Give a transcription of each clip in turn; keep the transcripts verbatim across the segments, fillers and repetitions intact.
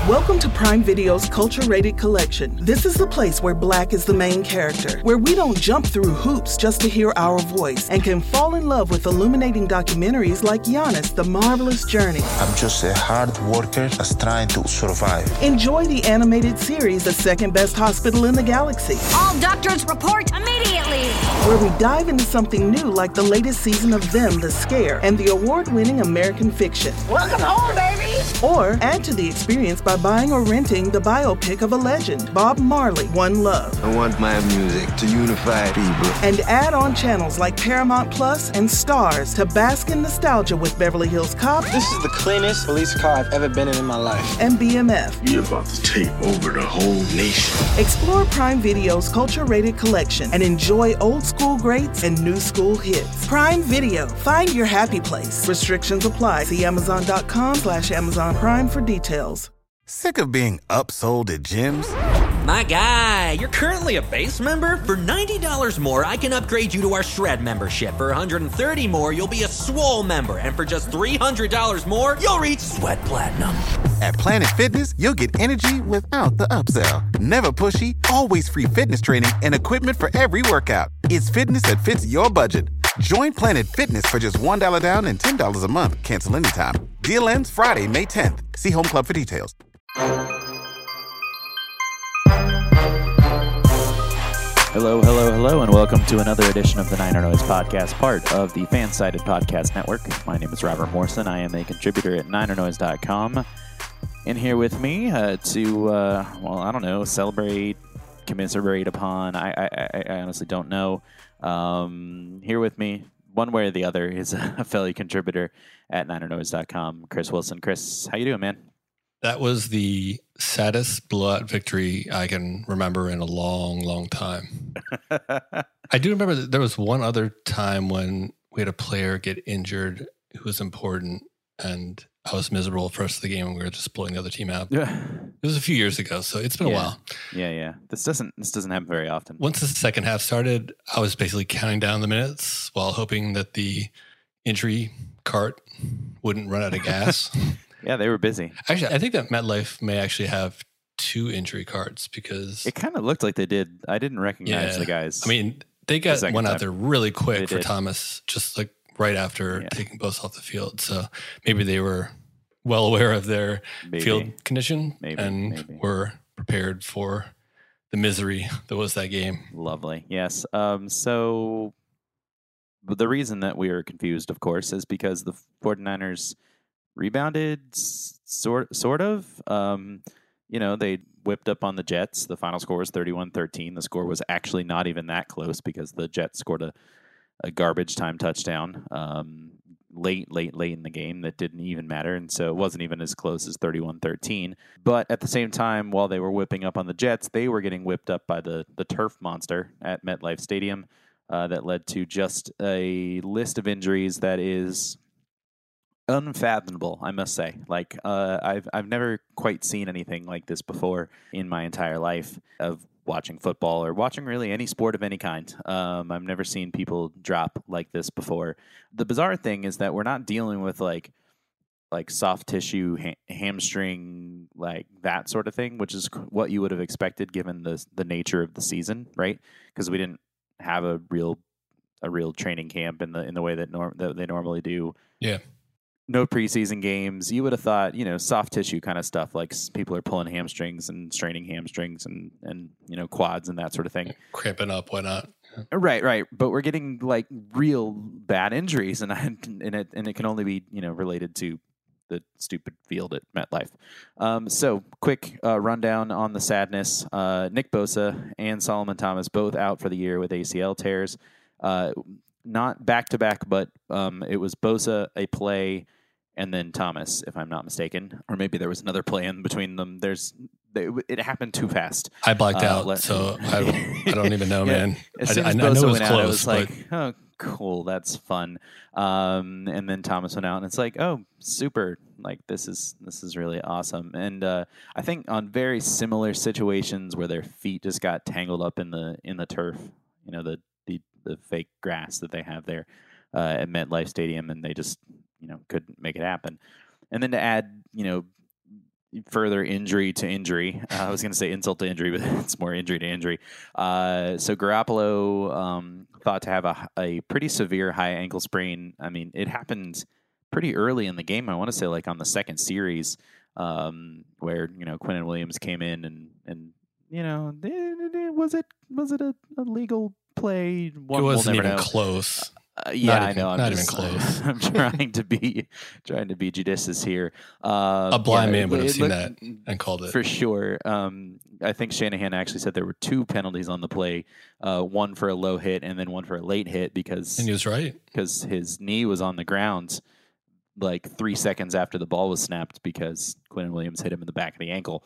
Welcome to Prime Video's Culture-Rated Collection. This is the place where Black is the main character, where we don't jump through hoops just to hear our voice, and can fall in love with illuminating documentaries like Giannis, The Marvelous Journey. I'm just a hard worker that's trying to survive. Enjoy the animated series, The Second Best Hospital in the Galaxy. All doctors report immediately! Where we dive into something new like the latest season of Them, The Scare, and the award-winning American Fiction. Welcome home, baby! Or add to the experience by buying or renting the biopic of a legend, Bob Marley, One Love. I want my music to unify people. And add on channels like Paramount Plus and Stars to bask in nostalgia with Beverly Hills Cop. This is the cleanest police car I've ever been in in my life. And B M F. You're about to take over the whole nation. Explore Prime Video's Culture-Rated Collection and enjoy old school greats and new school hits. Prime Video. Find your happy place. Restrictions apply. See Amazon.com slash Amazon Prime for details. Sick of being upsold at gyms? My guy, you're currently a base member? For ninety dollars more, I can upgrade you to our Shred membership. For one hundred thirty dollars more, you'll be a Swole member. And for just three hundred dollars more, you'll reach Sweat Platinum. At Planet Fitness, you'll get energy without the upsell. Never pushy, always free fitness training and equipment for every workout. It's fitness that fits your budget. Join Planet Fitness for just one dollar down and ten dollars a month. Cancel anytime. Deal ends Friday, May tenth. See Home Club for details. Hello, hello, hello, and welcome to another edition of the Niner Noise Podcast, part of the Fansided Podcast Network. My name is Robert Morrison. I am a contributor at niner noise dot com. And here with me uh, to, uh, well, I don't know, celebrate, commiserate upon, I, I, I honestly don't know. Um, here with me, one way or the other, is a fellow contributor at niner noise dot com, Chris Wilson. Chris, how you doing, man? That was the saddest blowout victory I can remember in a long, long time. I do remember that there was one other time when we had a player get injured who was important, and I was miserable the rest of the game, and we were just blowing the other team out. Yeah. It was a few years ago, so it's been yeah. a while. Yeah, yeah. This doesn't this doesn't happen very often. Once the second half started, I was basically counting down the minutes while hoping that the injury cart wouldn't run out of gas. Yeah, they were busy. Actually, I think that MetLife may actually have two injury cards because it kind of looked like they did. I didn't recognize yeah, the guys. I mean, they got the one time. out there really quick They for did. Thomas, just like right after Yeah. taking both off the field. So maybe they were well aware of their Maybe. field condition Maybe, and maybe. were prepared for the misery that was that game. Lovely. Yes. Um, so the reason that we are confused, of course, is because the 49ers rebounded s- sort sort of. Um, you know, they whipped up on the Jets. The final score was thirty-one thirteen. The score was actually not even that close because the Jets scored a, a garbage time touchdown um, late, late, late in the game that didn't even matter. And so it wasn't even as close as thirty-one thirteen. But at the same time, while they were whipping up on the Jets, they were getting whipped up by the, the turf monster at MetLife Stadium uh, that led to just a list of injuries that is unfathomable, I must say. Like, uh, I've I've never quite seen anything like this before in my entire life of watching football or watching really any sport of any kind. Um, I've never seen people drop like this before. The bizarre thing is that we're not dealing with like like soft tissue, ha- hamstring, like that sort of thing, which is what you would have expected given the the nature of the season, right? Because we didn't have a real a real training camp in the in the way that, norm- that they normally do. Yeah. No preseason games. You would have thought, you know, soft tissue kind of stuff, like s- people are pulling hamstrings and straining hamstrings and, and, you know, quads and that sort of thing. Cramping up, why not? Right, right. But we're getting like real bad injuries, and I, and it and it can only be, you know, related to the stupid field at MetLife. Um, so quick uh, rundown on the sadness. Uh, Nick Bosa and Solomon Thomas both out for the year with A C L tears. Uh, not back to back, but um, it was Bosa a play, and then Thomas, if I'm not mistaken, or maybe there was another play in between them. There's they, it happened too fast. I blacked Uh, out, let- so I, I don't even know, Yeah. man. As I, soon I, as I know Bosa it was went out, close, I was but like, oh, cool, that's fun. Um, and then Thomas went out, and it's like, oh, super, like this is this is really awesome. And uh, I think on very similar situations where their feet just got tangled up in the in the turf, you know, the the, the fake grass that they have there uh, at MetLife Stadium, and they just you know couldn't make it happen. And then to add, you know, further injury to injury. Uh, I was going to say insult to injury, but it's more injury to injury. Uh, so Garoppolo um, thought to have a, a pretty severe high ankle sprain. I mean, it happened pretty early in the game. I want to say like on the second series um, where, you know, Quinnen Williams came in and, and you know, was it was it a, a legal play? One, it wasn't we'll never even know. close. Uh, yeah, not I even, know. I'm not just, even close. I'm trying to be trying to be judicious here. Uh, a blind yeah, man would have seen looked, that and called it for sure. Um, I think Shanahan actually said there were two penalties on the play, uh, one for a low hit and then one for a late hit because and he was right because his knee was on the ground like three seconds after the ball was snapped because Quinnen Williams hit him in the back of the ankle.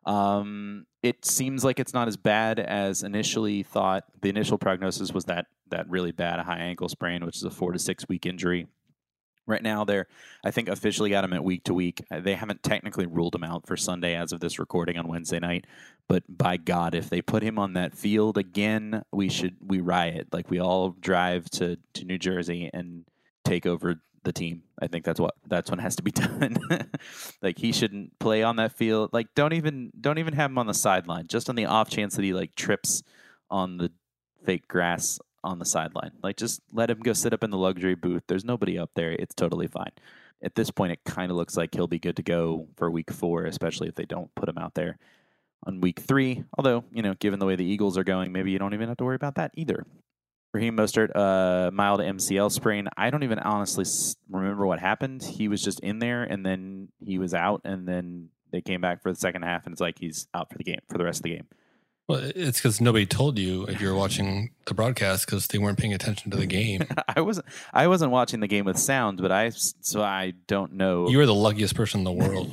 Um, it seems like it's not as bad as initially thought. The initial prognosis was that that really bad a high ankle sprain, which is a four to six week injury. Right now, they're I think officially got him at week to week. They haven't technically ruled him out for Sunday as of this recording on Wednesday night. But by God, if they put him on that field again, we should we riot. Like we all drive to, to New Jersey and take over the team. I think that's what that's what has to be done. Like he shouldn't play on that field. Like don't even don't even have him on the sideline. Just on the off chance that he like trips on the fake grass on the sideline. Like just let him go sit up in the luxury booth. There's nobody up there. It's totally fine. At this point, it kind of looks like he'll be good to go for week four, especially if they don't put him out there on week three. Although, you know, given the way the Eagles are going, maybe you don't even have to worry about that either. Raheem Mostert, uh, mild M C L sprain. I don't even honestly remember what happened. He was just in there, and then he was out, and then they came back for the second half, and it's like he's out for the game, for the rest of the game. Well, it's because nobody told you if you were watching the broadcast because they weren't paying attention to the game. I wasn't. I wasn't watching the game with sound, but I so I don't know. You were the luckiest person in the world.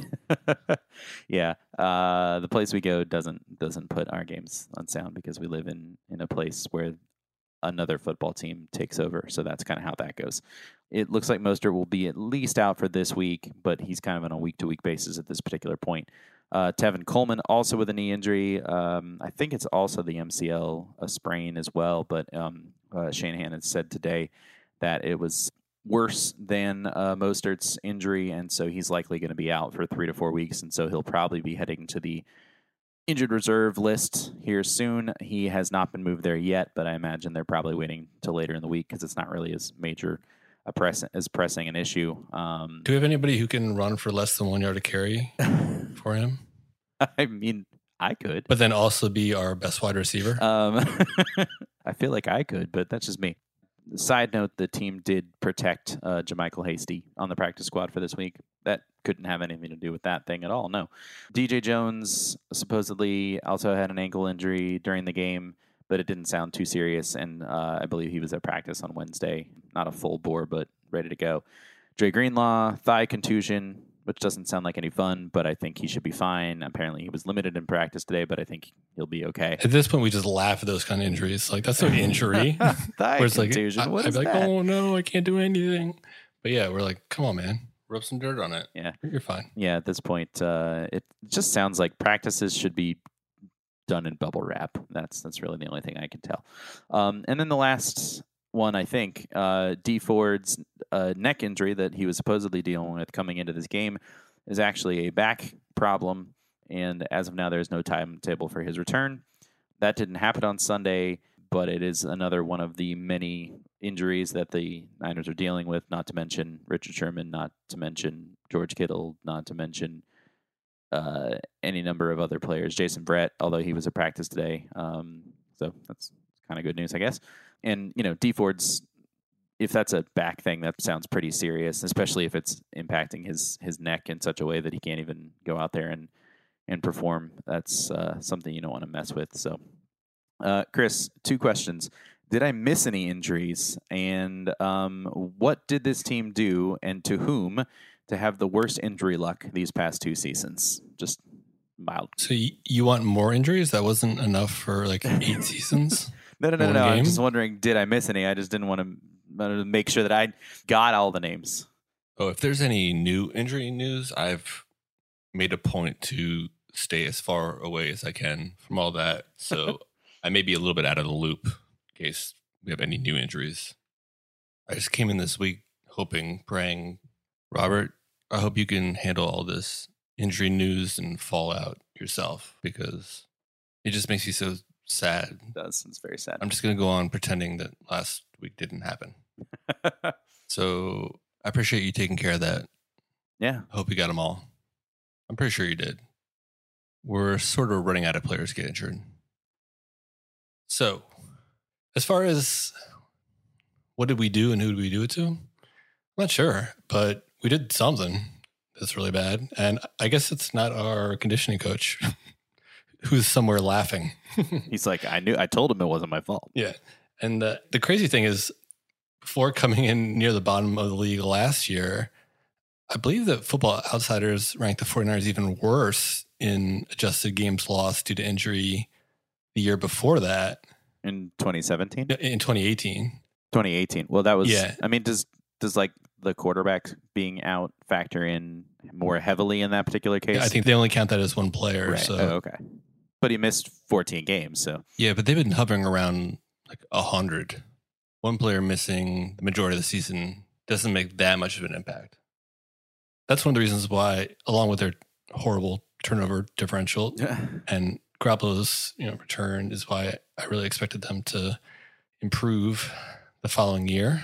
Yeah, uh, the place we go doesn't doesn't put our games on sound because we live in in a place where another football team takes over. So that's kind of how that goes. It looks like Mostert will be at least out for this week, but he's kind of on a week-to-week basis at this particular point. Uh, Tevin Coleman also with a knee injury. Um, I think it's also the M C L, a sprain as well, but um, uh, Shanahan has said today that it was worse than uh, Mostert's injury, and so he's likely going to be out for three to four weeks, and so he'll probably be heading to the injured reserve list here soon. He has not been moved there yet, but I imagine they're probably waiting till later in the week because it's not really as major a press as pressing an issue. Um, Do we have anybody who can run for less than one yard to carry for him? I mean, I could, but then also be our best wide receiver. Um, I feel like I could, but that's just me. Side note: the team did protect uh, JaMychal Hasty on the practice squad for this week. That couldn't have anything to do with that thing at all. No. D J Jones supposedly also had an ankle injury during the game, but it didn't sound too serious. And uh, I believe he was at practice on Wednesday. Not a full bore, but ready to go. Dre Greenlaw, thigh contusion, which doesn't sound like any fun, but I think he should be fine. Apparently he was limited in practice today, but I think he'll be okay. At this point, we just laugh at those kind of injuries. Like, that's no injury. Thigh Where it's contusion, like, what I, is I'd be like, that? oh, no, I can't do anything. But yeah, we're like, come on, man. Rub some dirt on it. Yeah. You're fine. Yeah, at this point, uh, it just sounds like practices should be done in bubble wrap. That's that's really the only thing I can tell. Um, and then the last one, I think, uh, D Ford's uh, neck injury that he was supposedly dealing with coming into this game is actually a back problem. And as of now, there's no timetable for his return. That didn't happen on Sunday, but it is another one of the many injuries that the Niners are dealing with, not to mention Richard Sherman, not to mention George Kittle, not to mention uh, any number of other players. Jason Brett, although he was at practice today. Um, so that's kind of good news, I guess. And, you know, D Ford's, if that's a back thing, that sounds pretty serious, especially if it's impacting his, his neck in such a way that he can't even go out there and, and perform. That's uh, something you don't want to mess with. So, uh, Chris, two questions. Did I miss any injuries? And um, what did this team do and to whom to have the worst injury luck these past two seasons? Just mild. So you, you want more injuries? That wasn't enough for like eight seasons? No, no, no, One no. game? I'm just wondering, did I miss any? I just didn't want to, wanted to make sure that I got all the names. Oh, if there's any new injury news, I've made a point to stay as far away as I can from all that. So I may be a little bit out of the loop in case we have any new injuries. I just came in this week hoping, praying, Robert, I hope you can handle all this injury news and fallout yourself because it just makes you so sad. It does. It's very sad. I'm just going to go on pretending that last week didn't happen. So I appreciate you taking care of that. Yeah. Hope you got them all. I'm pretty sure you did. We're sort of running out of players get injured. So as far as what did we do and who did we do it to? I'm not sure, but we did something that's really bad. And I guess it's not our conditioning coach who's somewhere laughing. He's like, I knew, I told him it wasn't my fault. Yeah. And the, the crazy thing is, before coming in near the bottom of the league last year, I believe that Football Outsiders ranked the 49ers even worse in adjusted games lost due to injury the year before that. In twenty seventeen? In twenty eighteen. twenty eighteen. Well, that was, yeah. I mean, does, does like the quarterback being out factor in more heavily in that particular case? Yeah, I think they only count that as one player. Right. So. Oh, okay. But he missed fourteen games, so. Yeah, but they've been hovering around like one hundred. One player missing the majority of the season doesn't make that much of an impact. That's one of the reasons why, along with their horrible turnover differential and Garoppolo's, you know, return, is why I really expected them to improve the following year.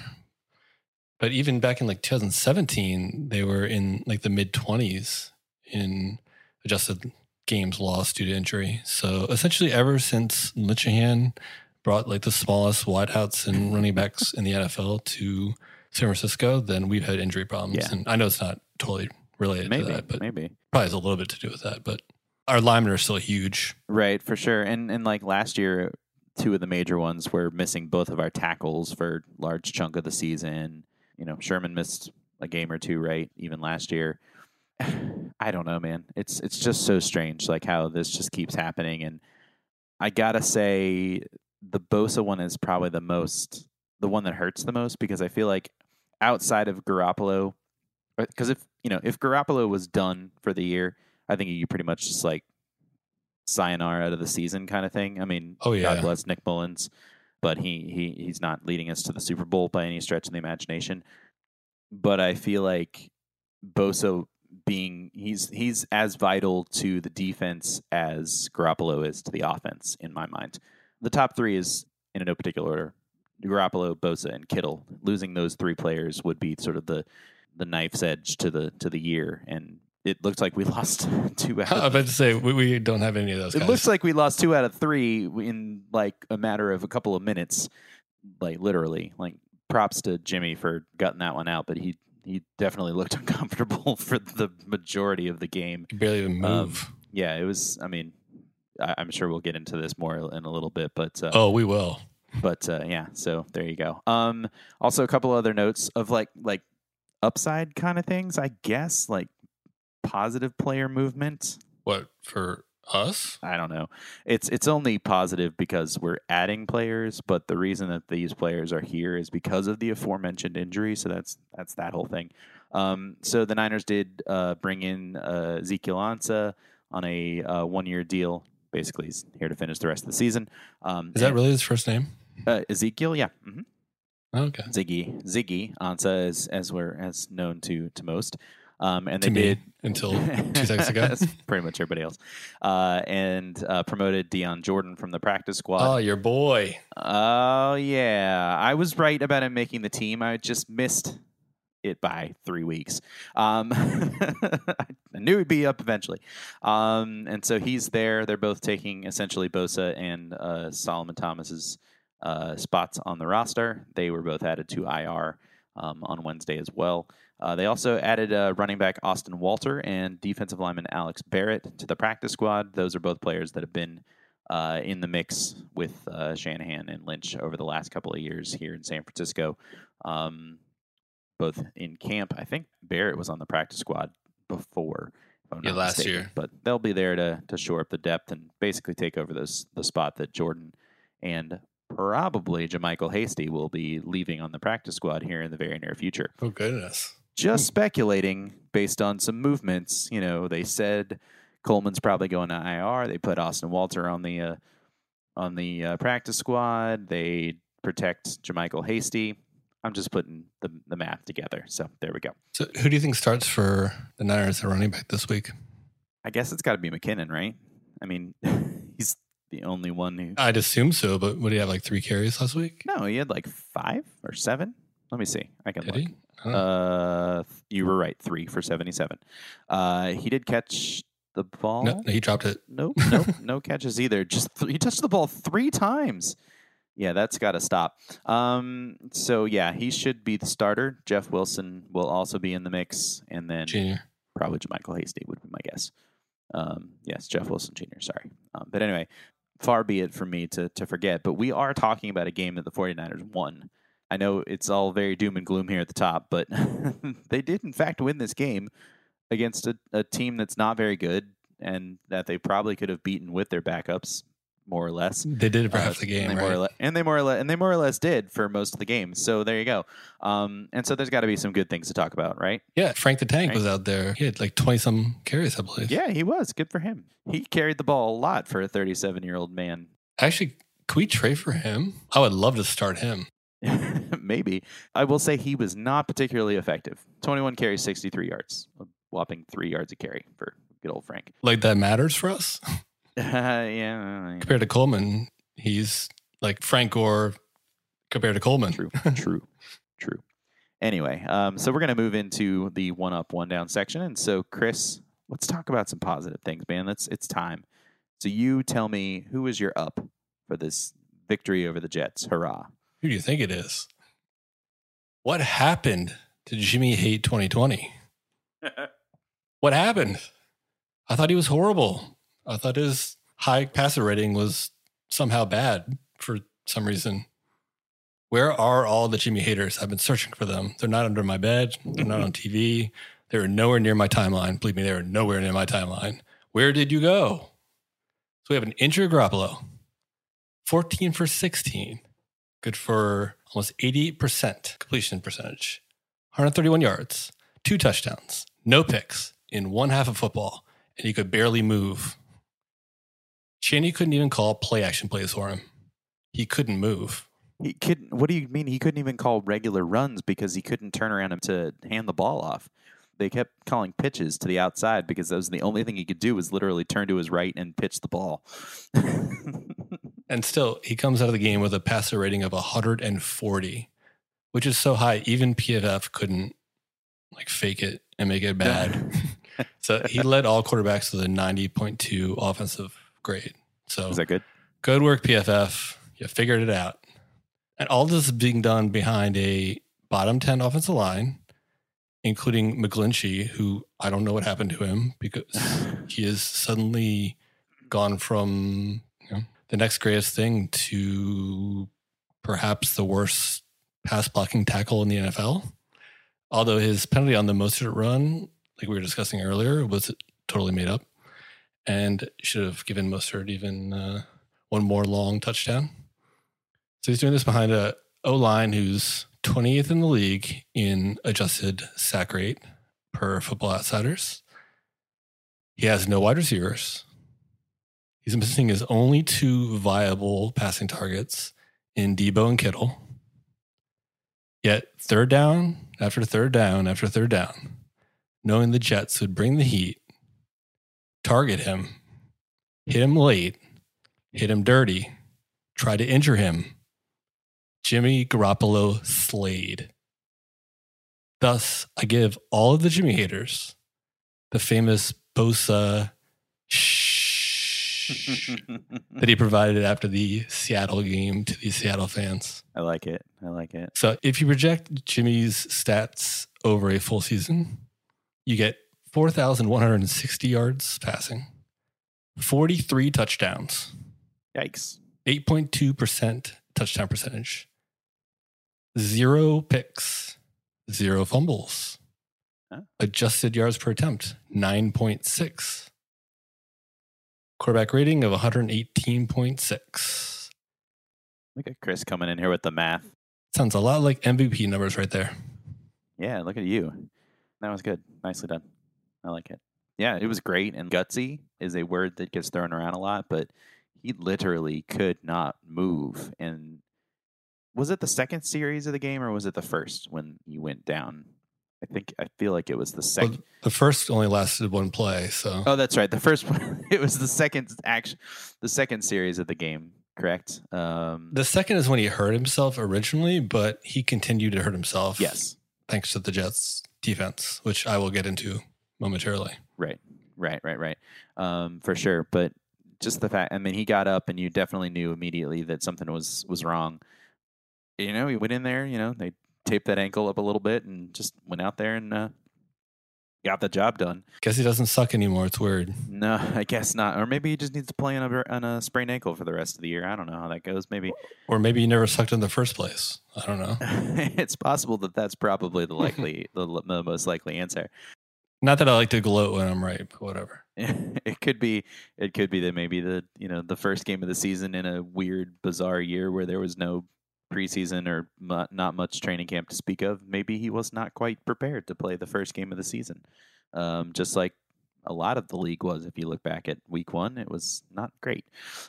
But even back in like two thousand seventeen, they were in like the mid twenties in adjusted games lost due to injury. So essentially, ever since Linehan brought like the smallest wideouts and running backs in the N F L to San Francisco, then we've had injury problems. Yeah. And I know it's not totally related maybe, to that, but maybe probably has a little bit to do with that. But our linemen are still huge. Right, for sure. And and like last year, two of the major ones were missing both of our tackles for a large chunk of the season. You know, Sherman missed a game or two, right? Even last year. I don't know, man. It's it's just so strange, like how this just keeps happening. And I gotta say, the Bosa one is probably the most, the one that hurts the most, because I feel like outside of Garoppolo, because if, you know, if Garoppolo was done for the year, I think you pretty much just like sayonara out of the season kind of thing. I mean, oh, yeah. God bless Nick Mullins, but he, he he's not leading us to the Super Bowl by any stretch of the imagination. But I feel like Bosa being, he's he's as vital to the defense as Garoppolo is to the offense in my mind. The top three is in no particular order: Garoppolo, Bosa, and Kittle. Losing those three players would be sort of the the knife's edge to the to the year, and it looks like we lost two out of I was about to say, we, we don't have any of those guys. It looks like we lost two out of three in like a matter of a couple of minutes, like literally. Like, props to Jimmy for gutting that one out, but he he definitely looked uncomfortable for the majority of the game. He barely even move. Um, yeah, it was, I mean, I, I'm sure we'll get into this more in a little bit, but uh, oh, we will. But uh, yeah, so there you go. Um, also, a couple other notes of like like upside kind of things, I guess, like positive player movement. What, for us? I don't know. It's it's only positive because we're adding players, but the reason that these players are here is because of the aforementioned injury. So that's that's that whole thing. Um, so the Niners did uh, bring in uh, Ezekiel Ansah on a uh, one-year deal. Basically, he's here to finish the rest of the season. Um, is that really his first name? Uh, Ezekiel, yeah. Mm-hmm. Okay. Ziggy, Ziggy Ansah, as as we're as known to to most. Um, and to they me, did until two seconds ago. That's pretty much everybody else. Uh, and uh, promoted Dion Jordan from the practice squad. Oh, your boy. Oh, yeah. I was right about him making the team. I just missed it by three weeks. Um, I knew he'd be up eventually. Um, and so he's there. They're both taking essentially Bosa and uh, Solomon Thomas's uh, spots on the roster. They were both added to I R um, on Wednesday as well. Uh, they also added uh, running back Austin Walter and defensive lineman Alex Barrett to the practice squad. Those are both players that have been uh, in the mix with uh, Shanahan and Lynch over the last couple of years here in San Francisco, um, both in camp. I think Barrett was on the practice squad before, if I'm yeah, not last mistaken. year. But they'll be there to to shore up the depth and basically take over those the spot that Jordan and probably JaMycal Hasty will be leaving on the practice squad here in the very near future. Oh, goodness. Just speculating based on some movements. You know, they said Coleman's probably going to I R. They put Austin Walter on the uh, on the uh, practice squad. They protect JaMycal Hasty. I'm just putting the the math together. So there we go. So who do you think starts for the Niners at running back this week? I guess it's got to be McKinnon, right? I mean, he's the only one who... I'd assume so, but what did he have, like three carries last week? No, he had like five or seven. Let me see. I can Did look. he? Huh. Uh, you were right. Three for seventy-seven. Uh, he did catch the ball. No, he dropped it. Nope, nope, no catches either. Just th- he touched the ball three times. Yeah, that's got to stop. Um, so yeah, he should be the starter. Jeff Wilson will also be in the mix, and then Junior. probably JaMychal Hasty would be my guess. Um, yes, Jeff Wilson Junior Sorry, um, but anyway, far be it from me to to forget. But we are talking about a game that the 49ers won. I know it's all very doom and gloom here at the top, but they did in fact win this game against a, a team that's not very good and that they probably could have beaten with their backups, more or less. They did for uh, half the game, and they right? More or le- and they more or less and they more or less did for most of the game. So there you go. Um, and so there's got to be some good things to talk about, right? Yeah, Frank the Tank Right. was out there. He had like twenty some carries, I believe. Yeah, he was. Good for him. He carried the ball a lot for a thirty-seven year old man. Actually, can we trade for him? I would love to start him. Maybe. I will say he was not particularly effective. twenty-one carries, sixty-three yards. A whopping three yards a carry for good old Frank. Like that matters for us? Uh, yeah. Compared to Coleman, he's like Frank Gore compared to Coleman. True, true, true. Anyway, um, so we're going to move into the one up, one down section. And so, Chris, let's talk about some positive things, man. Let's, it's time. So you tell me, who is your up for this victory over the Jets? Hurrah. Who do you think it is? What happened to Jimmy hate twenty twenty? What happened? I thought he was horrible. I thought his high passer rating was somehow bad for some reason. Where are all the Jimmy haters? I've been searching for them. They're not under my bed. They're not on T V. They're nowhere near my timeline. Believe me, they are nowhere near my timeline. Where did you go? So we have an injured Garoppolo. fourteen for sixteen. Good for almost eighty-eight percent completion percentage. one hundred thirty-one yards, two touchdowns, no picks in one half of football, and he could barely move. Cheney couldn't even call play action plays for him. He couldn't move. He couldn't. What do you mean? He couldn't even call regular runs because he couldn't turn around to hand the ball off. They kept calling pitches to the outside because that was the only thing he could do was literally turn to his right and pitch the ball. And still, he comes out of the game with a passer rating of one hundred forty, which is so high, even P F F couldn't like fake it and make it bad. So he led all quarterbacks with a ninety point two offensive grade. So is that good? Good work, P F F. You figured it out. And all this is being done behind a bottom ten offensive line, including McGlinchey, who I don't know what happened to him because he has suddenly gone from you know, the next greatest thing to perhaps the worst pass blocking tackle in the N F L. Although his penalty on the Mostert run, like we were discussing earlier, was totally made up and should have given Mostert even uh, one more long touchdown. So he's doing this behind a O-line who's twentieth in the league in adjusted sack rate per Football Outsiders. He has no wide receivers. He's missing his only two viable passing targets in Debo and Kittle. Yet third down after third down after third down, knowing the Jets would bring the heat, target him, hit him late, hit him dirty, try to injure him, Jimmy Garoppolo slayed. Thus, I give all of the Jimmy haters the famous Bosa shh that he provided after the Seattle game to the Seattle fans. I like it. I like it. So if you project Jimmy's stats over a full season, you get four thousand one hundred sixty yards passing, forty-three touchdowns. Yikes. eight point two percent touchdown percentage. Zero picks, zero fumbles. Huh? Adjusted yards per attempt, nine point six. Quarterback rating of one hundred eighteen point six. Look at Chris coming in here with the math. Sounds a lot like M V P numbers right there. Yeah, look at you. That was good. Nicely done. I like it. Yeah, it was great. And gutsy is a word that gets thrown around a lot, but he literally could not move. And was it the second series of the game or was it the first when you went down I think I feel like it was the second. Well, the first only lasted one play, so. Oh, that's right. The first one. It was the second action, the second series of the game. Correct. Um, the second is when he hurt himself originally, but he continued to hurt himself. Yes. Thanks to the Jets defense, which I will get into momentarily. Right. Right. Right. Right. Um, for sure. But just the fact, I mean, he got up and you definitely knew immediately that something was, was wrong. You know, he went in there, you know, they taped that ankle up a little bit and just went out there and uh, got the job done. Guess he doesn't suck anymore. It's weird. No, I guess not. Or maybe he just needs to play on a, on a sprained ankle for the rest of the year. I don't know how that goes. Maybe. Or maybe he never sucked in the first place. I don't know. It's possible that that's probably the likely, the, the most likely answer. Not that I like to gloat when I'm right, but whatever. It could be. It could be that maybe the you know the first game of the season in a weird, bizarre year where there was no preseason or m- not much training camp to speak of. Maybe he was not quite prepared to play the first game of the season, um, just like a lot of the league was. If you look back at week one, it was not great.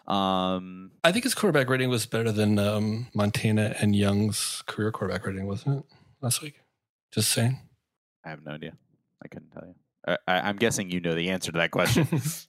Um, I think his quarterback rating was better than um, Montana and Young's career quarterback rating, wasn't it, last week? Just saying. I have no idea. I couldn't tell you. I, I, I'm guessing you know the answer to that question.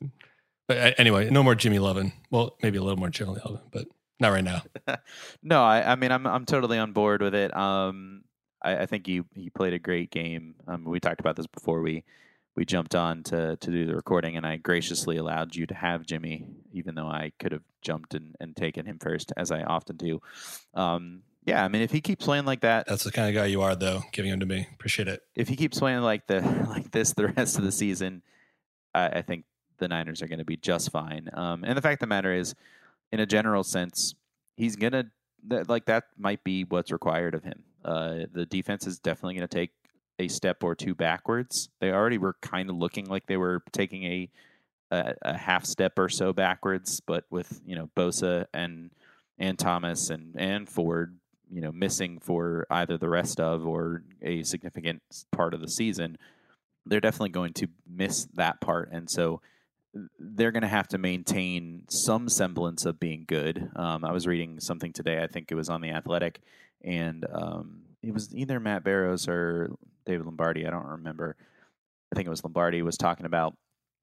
But uh, anyway, no more Jimmy Lovin. Well, maybe a little more Jimmy Lovin, but not right now. No, I, I mean, I'm I'm totally on board with it. Um, I, I think he, he played a great game. Um, we talked about this before we, we jumped on to, to do the recording, and I graciously allowed you to have Jimmy, even though I could have jumped and, and taken him first, as I often do. Um, yeah, I mean, if he keeps playing like that, that's the kind of guy you are, though. Giving him to me, appreciate it. If he keeps playing like the like this the rest of the season, I, I think the Niners are going to be just fine. Um, and the fact of the matter is, in a general sense, he's gonna that, like that might be what's required of him. Uh, the defense is definitely going to take a step or two backwards. They already were kind of looking like they were taking a, a a half step or so backwards, but with you know Bosa and and Thomas and and Ford, you know, missing for either the rest of or a significant part of the season, they're definitely going to miss that part, and so they're going to have to maintain some semblance of being good. Um, I was reading something today. I think it was on The Athletic, and um, it was either Matt Barrows or David Lombardi. I don't remember. I think it was Lombardi was talking about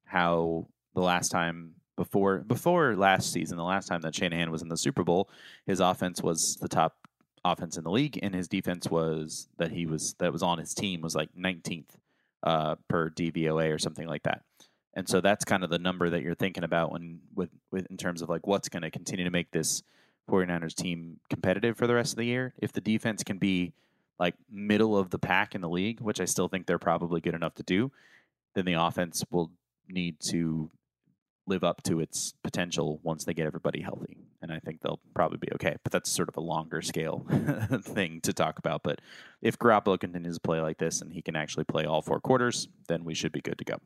how the last time before before last season, the last time that Shanahan was in the Super Bowl, his offense was the top offense in the league, and his defense was that he was that was on his team was like nineteenth uh, per D V O A or something like that. And so that's kind of the number that you're thinking about when with, with in terms of like what's going to continue to make this 49ers team competitive for the rest of the year. If the defense can be like middle of the pack in the league, which I still think they're probably good enough to do, then the offense will need to live up to its potential once they get everybody healthy. And I think they'll probably be okay. But that's sort of a longer scale thing to talk about. But if Garoppolo continues to play like this and he can actually play all four quarters, then we should be good to go.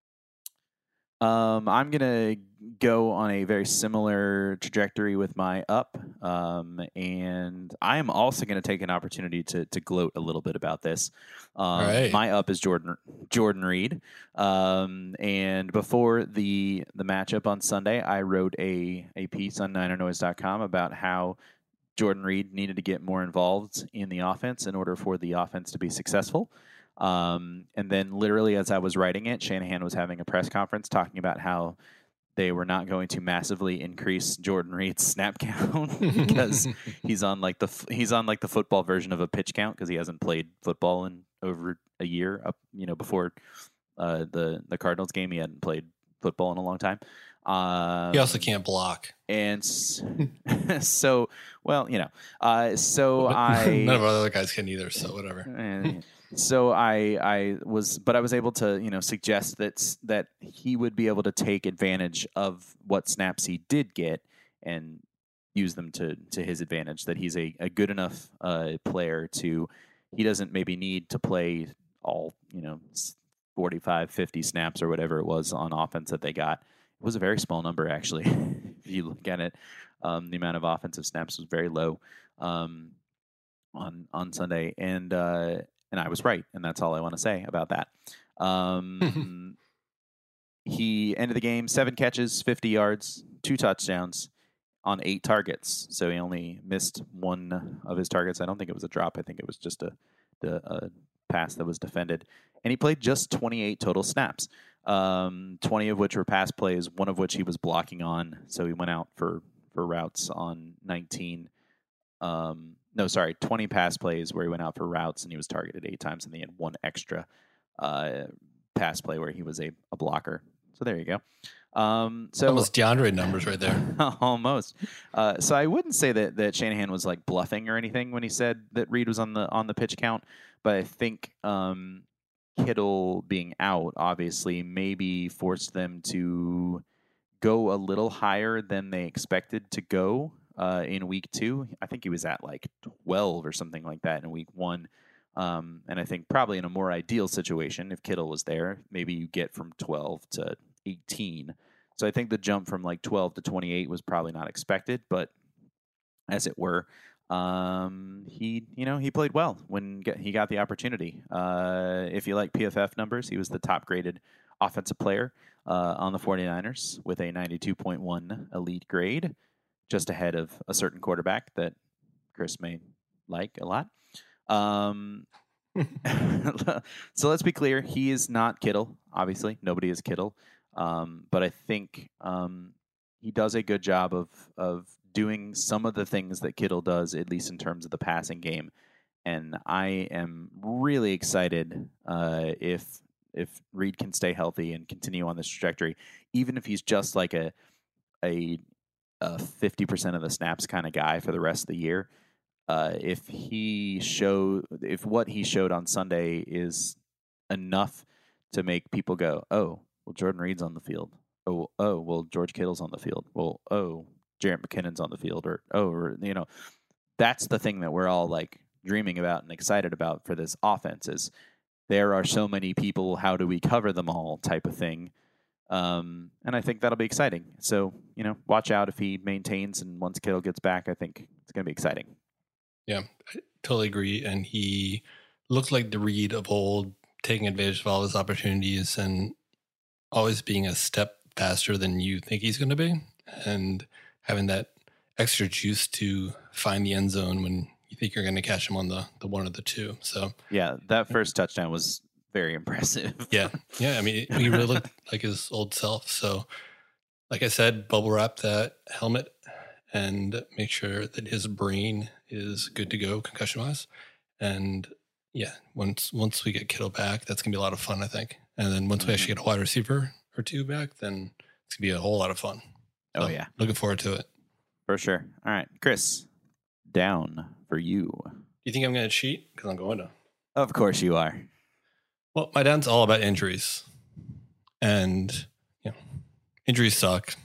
Um, I'm going to go on a very similar trajectory with my up, um, and I am also going to take an opportunity to to gloat a little bit about this. Um, All right. My up is Jordan Jordan Reed, um, and before the the matchup on Sunday, I wrote a, a piece on Niner Noise dot com about how Jordan Reed needed to get more involved in the offense in order for the offense to be successful. Um, and then literally as I was writing it, Shanahan was having a press conference talking about how they were not going to massively increase Jordan Reed's snap count because he's on like the he's on like the football version of a pitch count because he hasn't played football in over a year. Up, you know, before uh, the the Cardinals game, he hadn't played football in a long time. Um, he also can't block, and so well, you know, uh, so I none of our other guys can either. So whatever. And, So I, I was, but I was able to, you know, suggest that that he would be able to take advantage of what snaps he did get and use them to, to his advantage. That he's a, a good enough uh, player to, he doesn't maybe need to play all, you know, forty-five, fifty snaps or whatever it was on offense that they got. It was a very small number, actually. If you look at it, um, the amount of offensive snaps was very low um, on on Sunday, and. Uh, And I was right, and that's all I want to say about that. Um, he ended the game, seven catches, fifty yards, two touchdowns on eight targets. So he only missed one of his targets. I don't think it was a drop. I think it was just a, a, a pass that was defended. And he played just twenty-eight total snaps, um, twenty of which were pass plays, one of which he was blocking on. So he went out for, for routes on nineteen. Um, no, sorry, twenty pass plays where he went out for routes and he was targeted eight times, and he had one extra uh, pass play where he was a, a blocker. So there you go. Um, so almost DeAndre numbers right there. Almost. Uh, so I wouldn't say that, that Shanahan was like bluffing or anything when he said that Reed was on the on the pitch count, but I think um, Kittle being out obviously maybe forced them to go a little higher than they expected to go uh, in week two. I think he was at like twelve or something like that in week one. Um, and I think probably in a more ideal situation, if Kittle was there, maybe you get from twelve to eighteen. So I think the jump from like twelve to twenty-eight was probably not expected, but as it were, um, he, you know, he played well when get, he got the opportunity. Uh, if you like P F F numbers, he was the top graded offensive player uh, on the 49ers with a ninety-two point one elite grade, just ahead of a certain quarterback that Chris may like a lot. Um, so let's be clear. He is not Kittle. Obviously, nobody is Kittle. Um, but I think um, he does a good job of of doing some of the things that Kittle does, at least in terms of the passing game. And I am really excited uh, if if Reed can stay healthy and continue on this trajectory, even if he's just like a a, a fifty percent of the snaps kind of guy for the rest of the year. Uh, if he show if what he showed on Sunday is enough to make people go, oh, well, Jordan Reed's on the field. Oh, oh, well, George Kittle's on the field. Well, oh, Jerick McKinnon's on the field. Or, oh, or, you know, that's the thing that we're all like dreaming about and excited about for this offense is there are so many people. How do we cover them all type of thing? Um, and I think that'll be exciting. So, you know, watch out if he maintains. And once Kittle gets back, I think it's going to be exciting. Yeah, I totally agree. And he looked like the Reed of old, taking advantage of all his opportunities and always being a step faster than you think he's going to be, and having that extra juice to find the end zone when you think you're going to catch him on the, the one or the two. So yeah, that first touchdown was very impressive. yeah. Yeah. I mean, he really looked like his old self. So like I said, bubble wrap that helmet and make sure that his brain is good to go concussion wise. And yeah, once, once we get Kittle back, that's gonna be a lot of fun, I think. And then once we actually get a wide receiver or two back, then it's going to be a whole lot of fun. So oh, yeah. Looking forward to it. For sure. All right. Chris, down for you. You think I'm going to cheat? Because I'm going to. Of course you are. Well, my down's all about injuries. And, you know, injuries suck.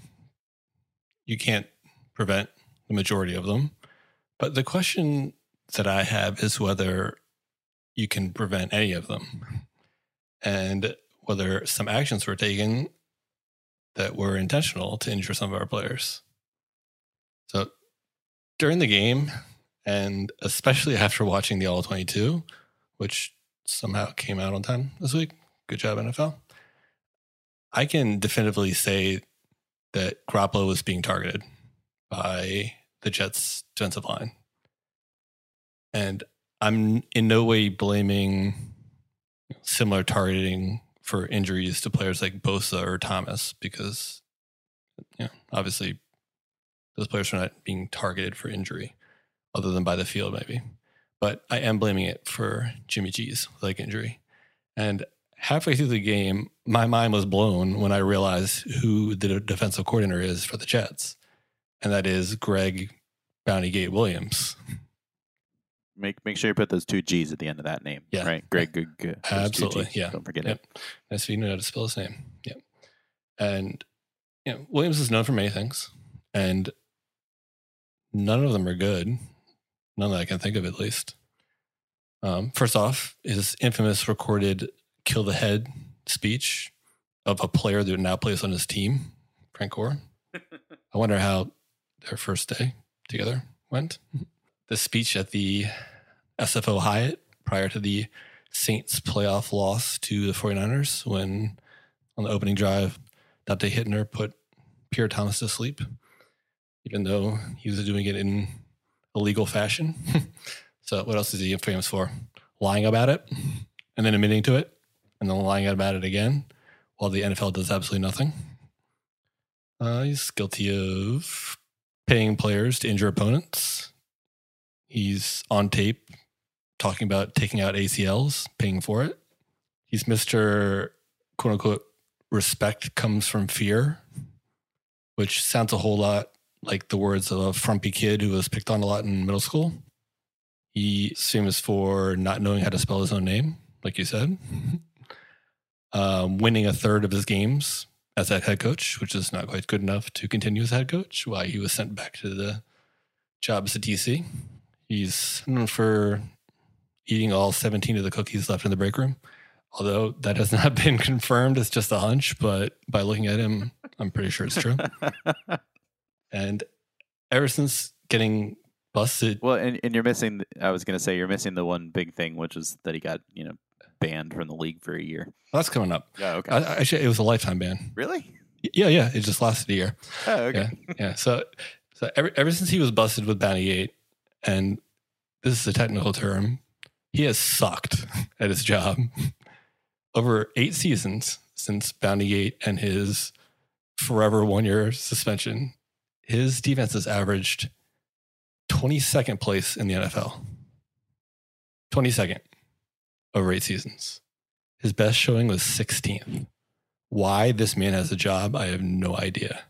You can't prevent the majority of them. But the question that I have is whether you can prevent any of them. And whether some actions were taken that were intentional to injure some of our players. So during the game, and especially after watching the All twenty-two, which somehow came out on time this week, good job, N F L, I can definitively say that Garoppolo was being targeted by the Jets' defensive line. And I'm in no way blaming similar targeting for injuries to players like Bosa or Thomas, because you know, obviously those players are not being targeted for injury other than by the field maybe. But I am blaming it for Jimmy G's leg injury. And halfway through the game, my mind was blown when I realized who the defensive coordinator is for the Jets. And that is Greg Bounty Gate Williams. Make make sure you put those two G's at the end of that name. Yeah. Right. Greg, good, good. Absolutely. Yeah. Don't forget yep. it. Nice for you to know how to spell his name. Yeah. And, you know, Williams is known for many things, and none of them are good. None that I can think of, at least. Um, first off, his infamous recorded kill the head speech of a player that now plays on his team, Frank Gore. I wonder how their first day together went. The speech at the S F O Hyatt prior to the Saints playoff loss to the 49ers, when on the opening drive, Dante Hittner put Pierre Thomas to sleep, even though he was doing it in illegal fashion. So what else is he famous for? Lying about it. and then admitting to it and then lying about it again while the N F L does absolutely nothing. Uh, he's guilty of paying players to injure opponents. He's on tape talking about taking out A C Ls, paying for it. He's Mister quote unquote respect comes from fear, which sounds a whole lot like the words of a frumpy kid who was picked on a lot in middle school. He's famous for not knowing how to spell his own name, like you said. um, winning a third of his games as that head coach, which is not quite good enough to continue as head coach, why he was sent back to the job as a D C. He's known for eating all seventeen of the cookies left in the break room, although that has not been confirmed. It's just a hunch, but by looking at him, I'm pretty sure it's true. And ever since getting busted. Well, and, and you're missing, I was going to say, you're missing the one big thing, which is that he got, you know, banned from the league for a year. Well, that's coming up. Yeah, okay. I, actually, it was a lifetime ban. Really? Yeah, yeah. It just lasted a year. Oh, okay. Yeah, yeah. So, so ever, ever since he was busted with Bounty Gate, and this is a technical term, he has sucked at his job. Over eight seasons since Bounty Gate and his forever one-year suspension, his defense has averaged twenty-second place in the N F L. twenty-second over eight seasons. His best showing was sixteenth. Why this man has a job, I have no idea.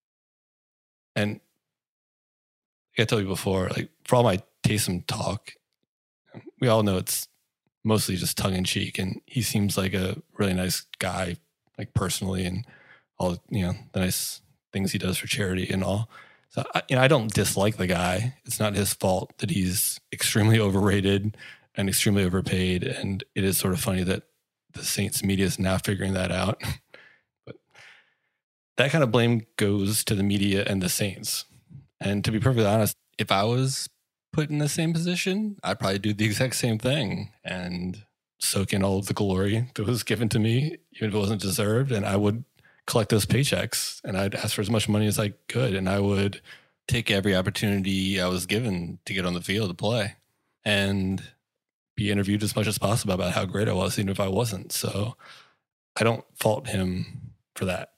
And like I told you before, like for all my Taysom talk, we all know it's mostly just tongue in cheek, and he seems like a really nice guy, like personally, and all, you know, the nice things he does for charity and all. So I, you know, I don't dislike the guy. It's not his fault that he's extremely overrated and extremely overpaid, and it is sort of funny that the Saints media is now figuring that out. But that kind of blame goes to the media and the Saints. And to be perfectly honest, if I was put in the same position, I'd probably do the exact same thing and soak in all of the glory that was given to me, even if it wasn't deserved. And I would collect those paychecks, and I'd ask for as much money as I could, and I would take every opportunity I was given to get on the field to play and be interviewed as much as possible about how great I was, even if I wasn't. So I don't fault him for that.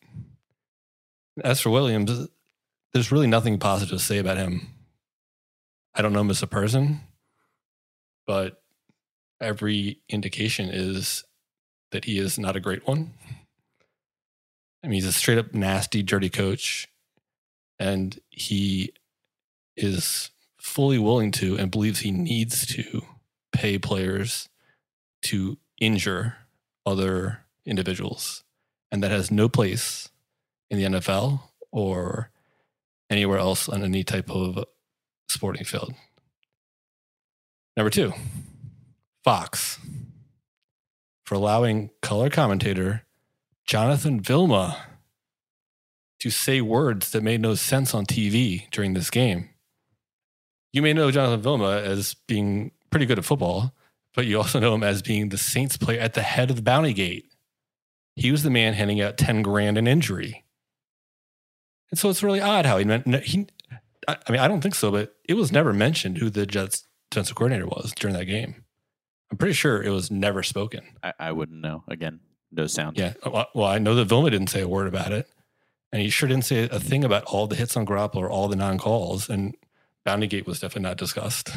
As for Williams, there's really nothing positive to say about him. I don't know him as a person, but every indication is that he is not a great one. I mean, he's a straight up nasty, dirty coach, and he is fully willing to and believes he needs to pay players to injure other individuals. And that has no place in the N F L or anywhere else on any type of sporting field. Number two, Fox, for allowing color commentator Jonathan Vilma to say words that made no sense on T V during this game. You may know Jonathan Vilma as being pretty good at football, but you also know him as being the Saints player at the head of the Bounty Gate. He was the man handing out ten grand in injury. And so it's really odd how he meant, he, I mean, I don't think so, but it was never mentioned who the Jets defensive coordinator was during that game. I'm pretty sure it was never spoken. I, I wouldn't know. Again, no sound. Yeah. Well, I know that Vilma didn't say a word about it. And he sure didn't say a thing about all the hits on Garoppolo or all the non-calls. And Bounty Gate was definitely not discussed.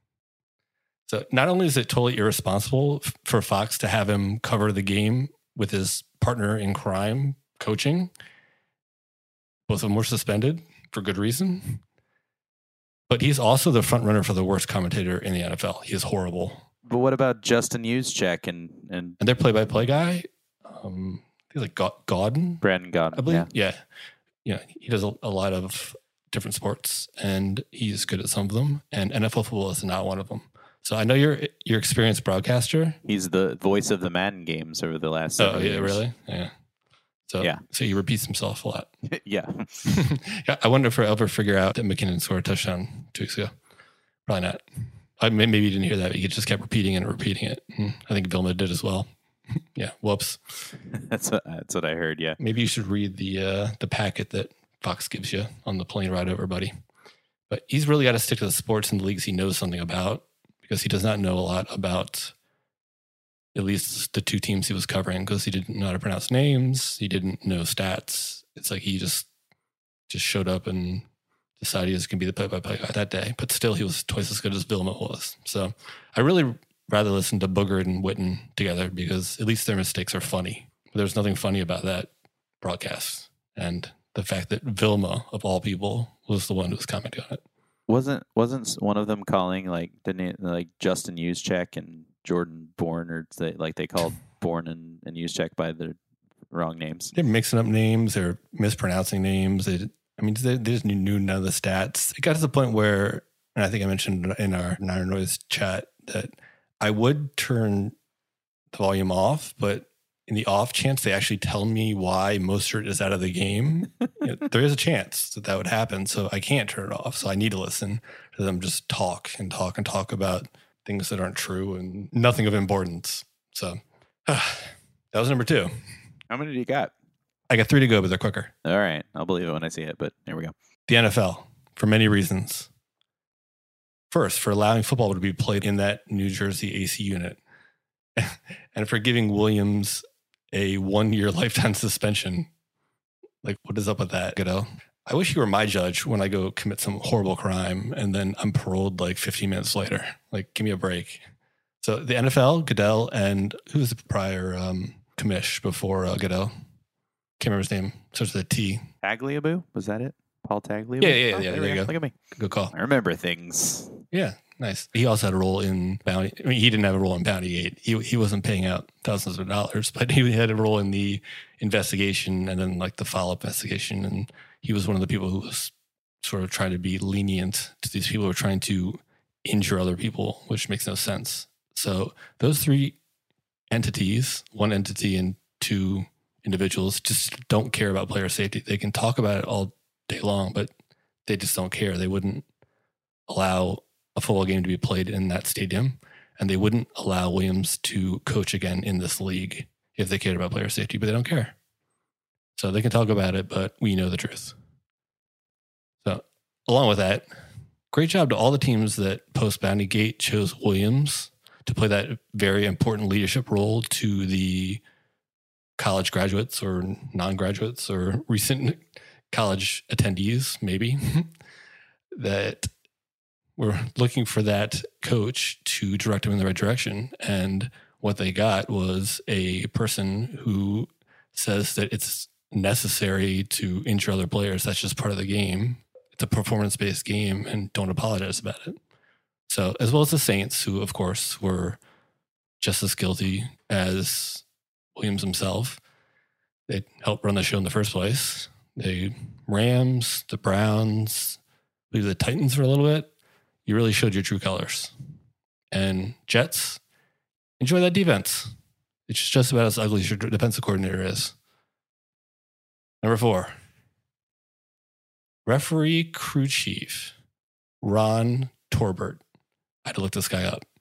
So not only is it totally irresponsible f- for Fox to have him cover the game with his partner in crime coaching, both of them were suspended for good reason. But he's also the front runner for the worst commentator in the N F L. He is horrible. But what about Justin Juszczyk and and, and their play-by-play guy? Um, he's like Ga- Gaudin? Brandon Gaudin, I believe. Yeah. yeah. Yeah. He does a, a lot of different sports, and he's good at some of them. And N F L football is not one of them. So I know you're you're experienced broadcaster. He's the voice of the Madden games over the last several Oh, yeah, years. really? Yeah. So, yeah. So he repeats himself a lot. yeah. yeah. I wonder if we'll ever figure out that McKinnon scored a touchdown two weeks ago. Probably not. I, maybe you didn't hear that, but he just kept repeating it and repeating it. I think Vilma did as well. yeah. Whoops. That's what, that's what I heard. Yeah. Maybe you should read the uh, the packet that Fox gives you on the plane ride over, buddy. But he's really got to stick to the sports and the leagues he knows something about, because he does not know a lot about at least the two teams he was covering, because he didn't know how to pronounce names. He didn't know stats. It's like he just just showed up and decided he was going to be the play-by-play guy that day. But still, he was twice as good as Vilma was. So I really rather listen to Booger and Witten together, because at least their mistakes are funny. There's nothing funny about that broadcast. And the fact that Vilma, of all people, was the one who was commenting on it. Wasn't wasn't one of them calling like the like Justin Juszczyk and Jordan Bourne, or they, like they called Bourne and, and Juszczyk by the wrong names? They're mixing up names. They're mispronouncing names. They, I mean, they, they just knew none of the stats. It got to the point where, and I think I mentioned in our Niner Noise chat, that I would turn the volume off, but in the off chance they actually tell me why Mostert is out of the game, you know, there is a chance that that would happen. So I can't turn it off. So I need to listen to them just talk and talk and talk about things that aren't true and nothing of importance. So uh, that was number two. How many do you got? I got three to go, but they're quicker. All right. I'll believe it when I see it, but here we go. The N F L, for many reasons. First, for allowing football to be played in that New Jersey A C unit, and for giving Williams a one-year lifetime suspension. Like, what is up with that, Goodell? I wish you were my judge when I go commit some horrible crime and then I'm paroled like fifteen minutes later. Like, give me a break. So the N F L, Goodell, and who was the prior um, commish before uh, Goodell? Can't remember his name. Starts with a T. Tagliabue? Was that it? Paul Tagliabue? Yeah, yeah, oh, yeah. There, there you go. Look at me. Good call. I remember things. Yeah, nice. He also had a role in Bounty. I mean, he didn't have a role in Bounty eight. He he wasn't paying out thousands of dollars, but he had a role in the investigation and then like the follow-up investigation. And he was one of the people who was sort of trying to be lenient to these people who were trying to injure other people, which makes no sense. So those three entities, one entity and two individuals, just don't care about player safety. They can talk about it all day long, but they just don't care. They wouldn't allow a football game to be played in that stadium, and they wouldn't allow Williams to coach again in this league if they cared about player safety, but they don't care. So they can talk about it, but we know the truth. So along with that, great job to all the teams that post Bounty Gate chose Williams to play that very important leadership role to the college graduates or non-graduates or recent college attendees, maybe, that were looking for that coach to direct them in the right direction. And what they got was a person who says that it's necessary to injure other players. That's just part of the game. It's a performance-based game, and don't apologize about it. So, as well as the Saints, who, of course, were just as guilty as Williams himself. They helped run the show in the first place. The Rams, the Browns, maybe the Titans for a little bit. You really showed your true colors. And Jets, enjoy that defense. It's just about as ugly as your defensive coordinator is. Number four, referee crew chief, Ron Torbert. I had to look this guy up.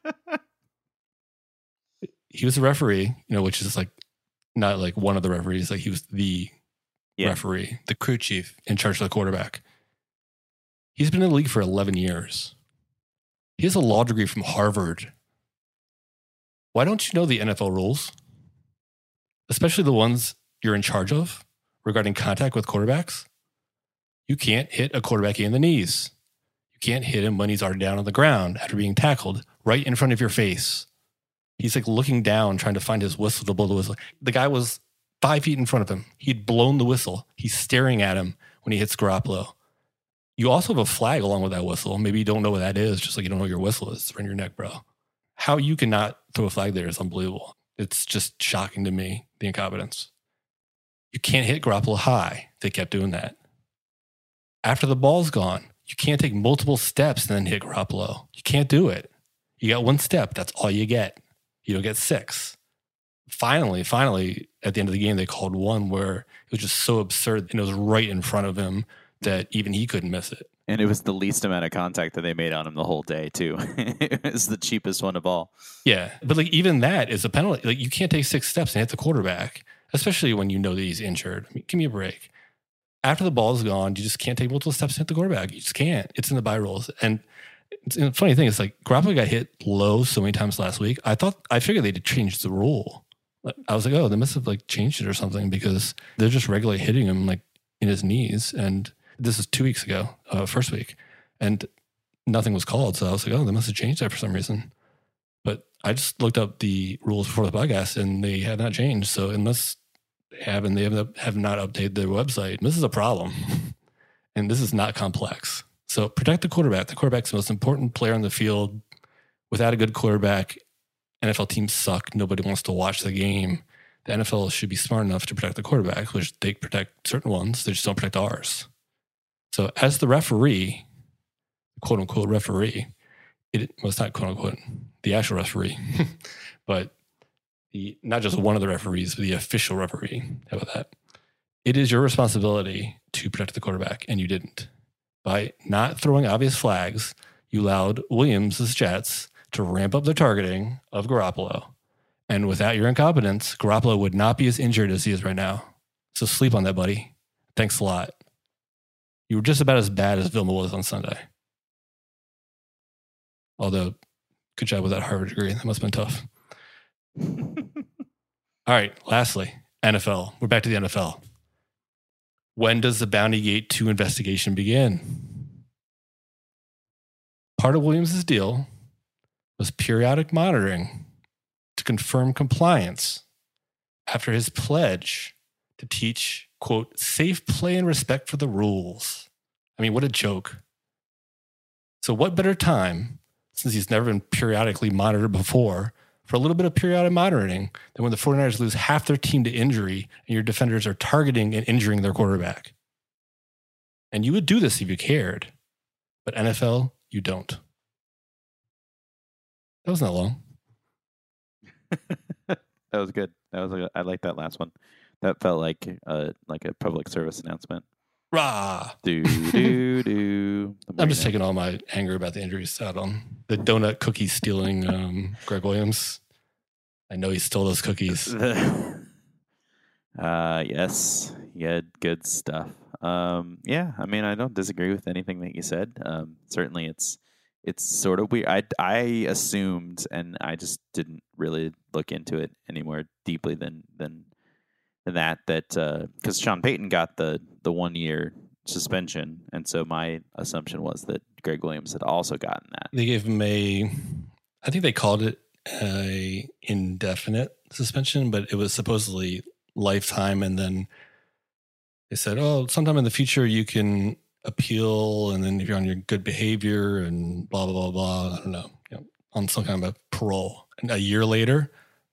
He was a referee, you know, which is like not like one of the referees. Like he was the yeah. referee, the crew chief in charge of the quarterback. He's been in the league for eleven years. He has a law degree from Harvard. Why don't you know the N F L rules? Especially the ones you're in charge of regarding contact with quarterbacks. You can't hit a quarterback in the knees. You can't hit him when he's already down on the ground after being tackled right in front of your face. He's like looking down, trying to find his whistle to blow the whistle. The guy was five feet in front of him. He'd blown the whistle. He's staring at him when he hits Garoppolo. You also have a flag along with that whistle. Maybe you don't know what that is, just like you don't know what your whistle is. It's around your neck, bro. How you cannot throw a flag there is unbelievable. It's just shocking to me, the incompetence. You can't hit Garoppolo high. They kept doing that. After the ball's gone, you can't take multiple steps and then hit Garoppolo. You can't do it. You got one step. That's all you get. You don't get six. Finally, finally, at the end of the game, they called one where it was just so absurd and it was right in front of him that even he couldn't miss it. And it was the least amount of contact that they made on him the whole day, too. It was the cheapest one of all. Yeah, but like even that is a penalty. Like you can't take six steps and hit the quarterback, especially when you know that he's injured. I mean, give me a break. After the ball's gone, you just can't take multiple steps and hit the quarterback. You just can't. It's in the bye rules. And it's, the funny thing is like Garoppolo got hit low so many times last week. I thought, I figured they'd changed the rule. I was like, oh, they must have like changed it or something because they're just regularly hitting him like in his knees. And this is two weeks ago, uh, first week, and nothing was called. So I was like, oh, they must have changed that for some reason. But I just looked up the rules before the podcast and they had not changed. So unless they have and they have, have not updated their website, this is a problem. And this is not complex. So protect the quarterback. The quarterback's the most important player on the field. Without a good quarterback, N F L teams suck. Nobody wants to watch the game. The N F L should be smart enough to protect the quarterback, which they protect certain ones. They just don't protect ours. So as the referee, quote unquote referee, it well, it's not quote unquote the actual referee, but the not just one of the referees, but the official referee. How about that? It is your responsibility to protect the quarterback, and you didn't. By not throwing obvious flags, you allowed Williams' Jets to ramp up their targeting of Garoppolo. And without your incompetence, Garoppolo would not be as injured as he is right now. So sleep on that, buddy. Thanks a lot. You were just about as bad as Vilma was on Sunday. Although, good job with that Harvard degree. That must have been tough. All right, lastly, N F L. We're back to the N F L. When does the Bounty Gate two investigation begin? Part of Williams' deal was periodic monitoring to confirm compliance after his pledge to teach, quote, safe play and respect for the rules. I mean, what a joke. So what better time, since he's never been periodically monitored before, for a little bit of periodic monitoring than when the 49ers lose half their team to injury and your defenders are targeting and injuring their quarterback. And you would do this if you cared. But N F L, you don't. That was not long. That was good. That was a, I like that last one. That felt like a like a public service announcement. Rah! Do do do. I'm just taking all my anger about the injuries out on the donut cookie stealing um, Greg Williams. I know he stole those cookies. uh, yes, he had good stuff. Um, yeah, I mean, I don't disagree with anything that you said. Um, certainly, it's it's sort of weird. I I assumed, and I just didn't really look into it any more deeply than than. that that because uh, Sean Payton got the the one year suspension, and so my assumption was that Greg Williams had also gotten that. They gave him a, I think they called it a indefinite suspension, but it was supposedly lifetime. And then they said, oh, sometime in the future you can appeal, and then if you're on your good behavior and blah blah blah blah, I don't know, you know on some kind of a parole. And a year later,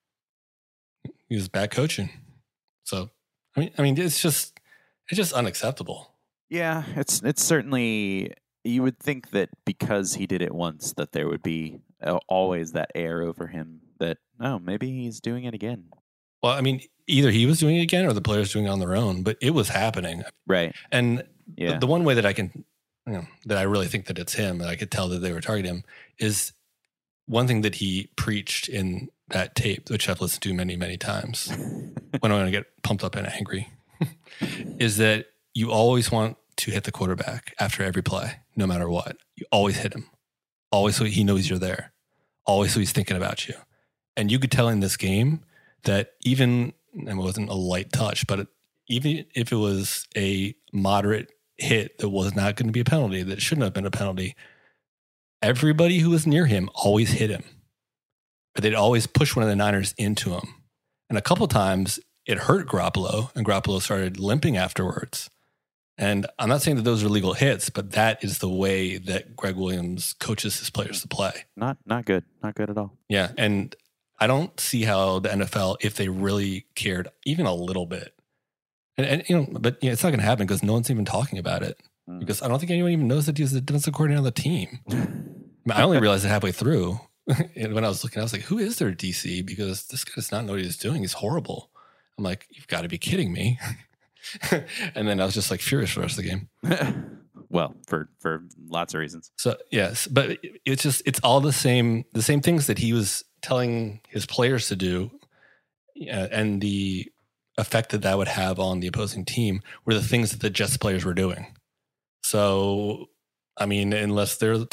he was back coaching. So, I mean, I mean, it's just, it's just unacceptable. Yeah, it's it's certainly, you would think that because he did it once, that there would be always that air over him that, oh, maybe he's doing it again. Well, I mean, either he was doing it again or the players doing it on their own, but it was happening. Right. And yeah. the, the one way that I can, you know, that I really think that it's him, that I could tell that they were targeting him, is one thing that he preached in that tape, which I've listened to many, many times when I'm going to get pumped up and angry, is that you always want to hit the quarterback after every play, no matter what. You always hit him. Always so he knows you're there. Always so he's thinking about you. And you could tell in this game that even, and it wasn't a light touch, but even if it was a moderate hit that was not going to be a penalty, that shouldn't have been a penalty, everybody who was near him always hit him. But they'd always push one of the Niners into him. And a couple times it hurt Garoppolo, and Garoppolo started limping afterwards. And I'm not saying that those are legal hits, but that is the way that Greg Williams coaches his players to play. Not not good. Not good at all. Yeah. And I don't see how the N F L, if they really cared even a little bit, and, and you know, but you know, it's not going to happen because no one's even talking about it. Mm. Because I don't think anyone even knows that he's the defensive coordinator on the team. I, mean, I only realized it halfway through. And when I was looking, I was like, who is their D C? Because this guy does not know what he's doing. He's horrible. I'm like, you've got to be kidding me. And then I was just like furious for the rest of the game. Well, for, for lots of reasons. So yes, but it's just, it's all the same, the same things that he was telling his players to do, uh, and the effect that that would have on the opposing team were the things that the Jets players were doing. So, I mean, unless they're just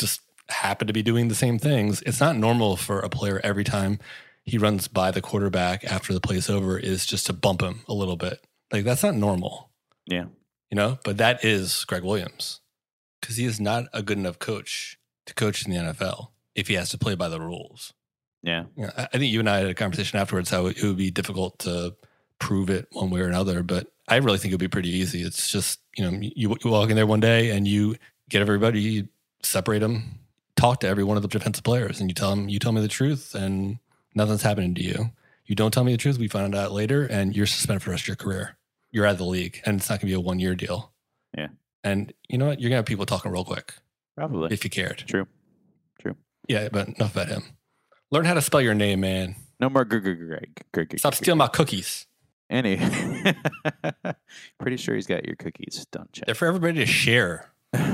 happen to be doing the same things. It's not normal for a player every time he runs by the quarterback after the play's over is just to bump him a little bit. Like, that's not normal. Yeah. You know, but that is Greg Williams because he is not a good enough coach to coach in the N F L if he has to play by the rules. Yeah. You know, I think you and I had a conversation afterwards how it would be difficult to prove it one way or another, but I really think it would be pretty easy. It's just, you know, you, you walk in there one day and you get everybody, you separate them, talk to every one of the defensive players, and you tell them, you tell me the truth, and nothing's happening to you. You don't tell me the truth, we find out later, and you're suspended for the rest of your career. You're out of the league, and it's not going to be a one-year deal. Yeah. And you know what? You're going to have people talking real quick. Probably. If you cared. True. True. Yeah, but enough about him. Learn how to spell your name, man. No more Greg. Greg. Greg. Stop stealing my cookies. Any. Pretty sure he's got your cookies done, Chad. They're for everybody to share.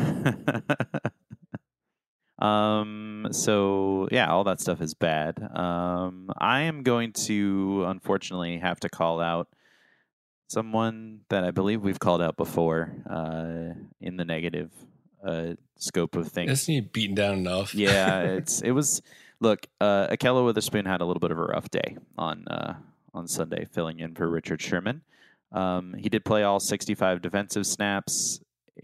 um. So yeah, all that stuff is bad. Um. I am going to unfortunately have to call out someone that I believe we've called out before. Uh, in the negative uh scope of things. Isn't he beaten down enough? Yeah. It's. It was. Look, uh, Ahkello Witherspoon had a little bit of a rough day on. Uh, on Sunday, filling in for Richard Sherman. Um, he did play all sixty-five defensive snaps,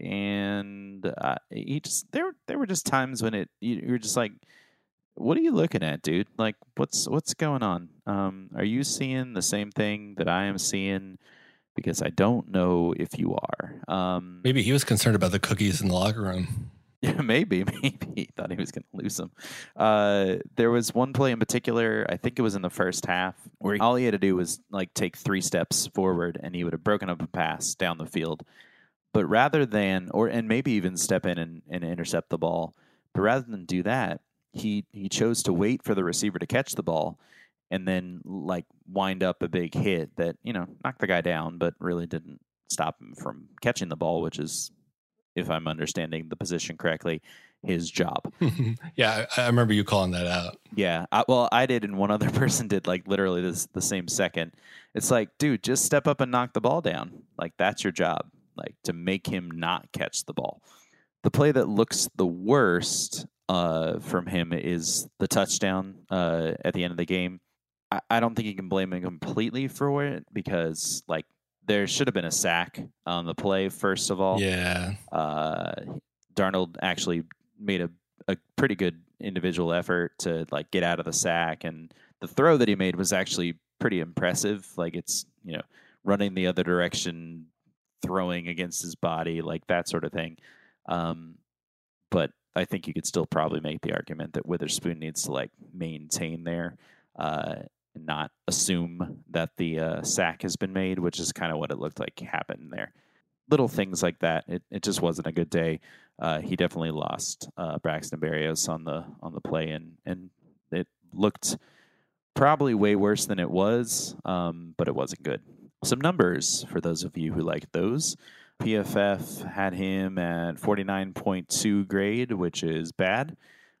and uh, he just there there were just times when it you, you were just like, what are you looking at, dude? Like, what's what's going on? Um, are you seeing the same thing that I am seeing? Because I don't know if you are. Um, Maybe he was concerned about the cookies in the locker room. Yeah, maybe, maybe he thought he was going to lose them. Uh, there was one play in particular, I think it was in the first half, where all he had to do was like take three steps forward, and he would have broken up a pass down the field. But rather than, or and maybe even step in and, and intercept the ball, but rather than do that, he he chose to wait for the receiver to catch the ball, and then like wind up a big hit that you know knocked the guy down, but really didn't stop him from catching the ball, which is, if I'm understanding the position correctly, his job. Yeah, I, I remember you calling that out. Yeah, I, well, I did, and one other person did, like, literally this the same second. It's like, dude, just step up and knock the ball down. Like, that's your job, like, to make him not catch the ball. The play that looks the worst uh, from him is the touchdown uh, at the end of the game. I, I don't think you can blame him completely for it because, like, there should have been a sack on the play, first of all. Yeah. Uh, Darnold actually made a, a pretty good individual effort to like get out of the sack, and the throw that he made was actually pretty impressive. Like it's, you know, running the other direction, throwing against his body, like that sort of thing. Um, but I think you could still probably make the argument that Witherspoon needs to like maintain there. Uh, not assume that the uh, sack has been made, which is kind of what it looked like happened there. Little things like that. It it just wasn't a good day. Uh, he definitely lost uh, Braxton Berrios on the on the play, and and it looked probably way worse than it was, um, but it wasn't good. Some numbers for those of you who like those. P F F had him at forty-nine point two grade, which is bad.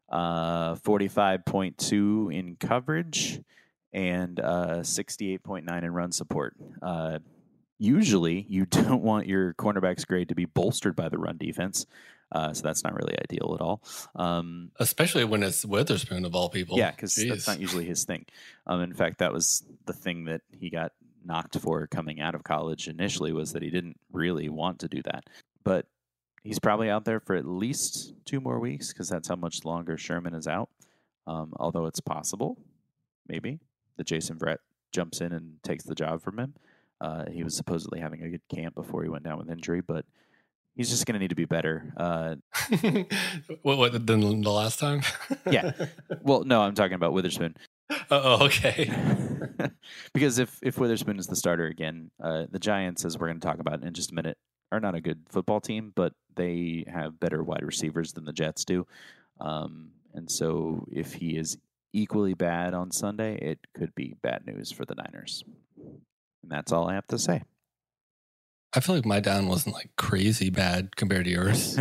Uh, forty-five point two in coverage. And uh, sixty-eight point nine in run support. Uh, usually, you don't want your cornerback's grade to be bolstered by the run defense, uh, so that's not really ideal at all. Um, Especially when it's Witherspoon, of all people. Yeah, because that's not usually his thing. Um, in fact, that was the thing that he got knocked for coming out of college initially, was that he didn't really want to do that. But he's probably out there for at least two more weeks, because that's how much longer Sherman is out, um, although it's possible, maybe, that Jason Verrett jumps in and takes the job from him. Uh, he was supposedly having a good camp before he went down with injury, but he's just going to need to be better. Uh, what, what than the last time? Yeah. Well, no, I'm talking about Witherspoon. Oh, okay. Because if, if Witherspoon is the starter again, uh, the Giants, as we're going to talk about in just a minute, are not a good football team, but they have better wide receivers than the Jets do. Um, and so if he is equally bad on Sunday, it could be bad news for the Niners. And that's all I have to say. I feel like my down wasn't like crazy bad compared to yours.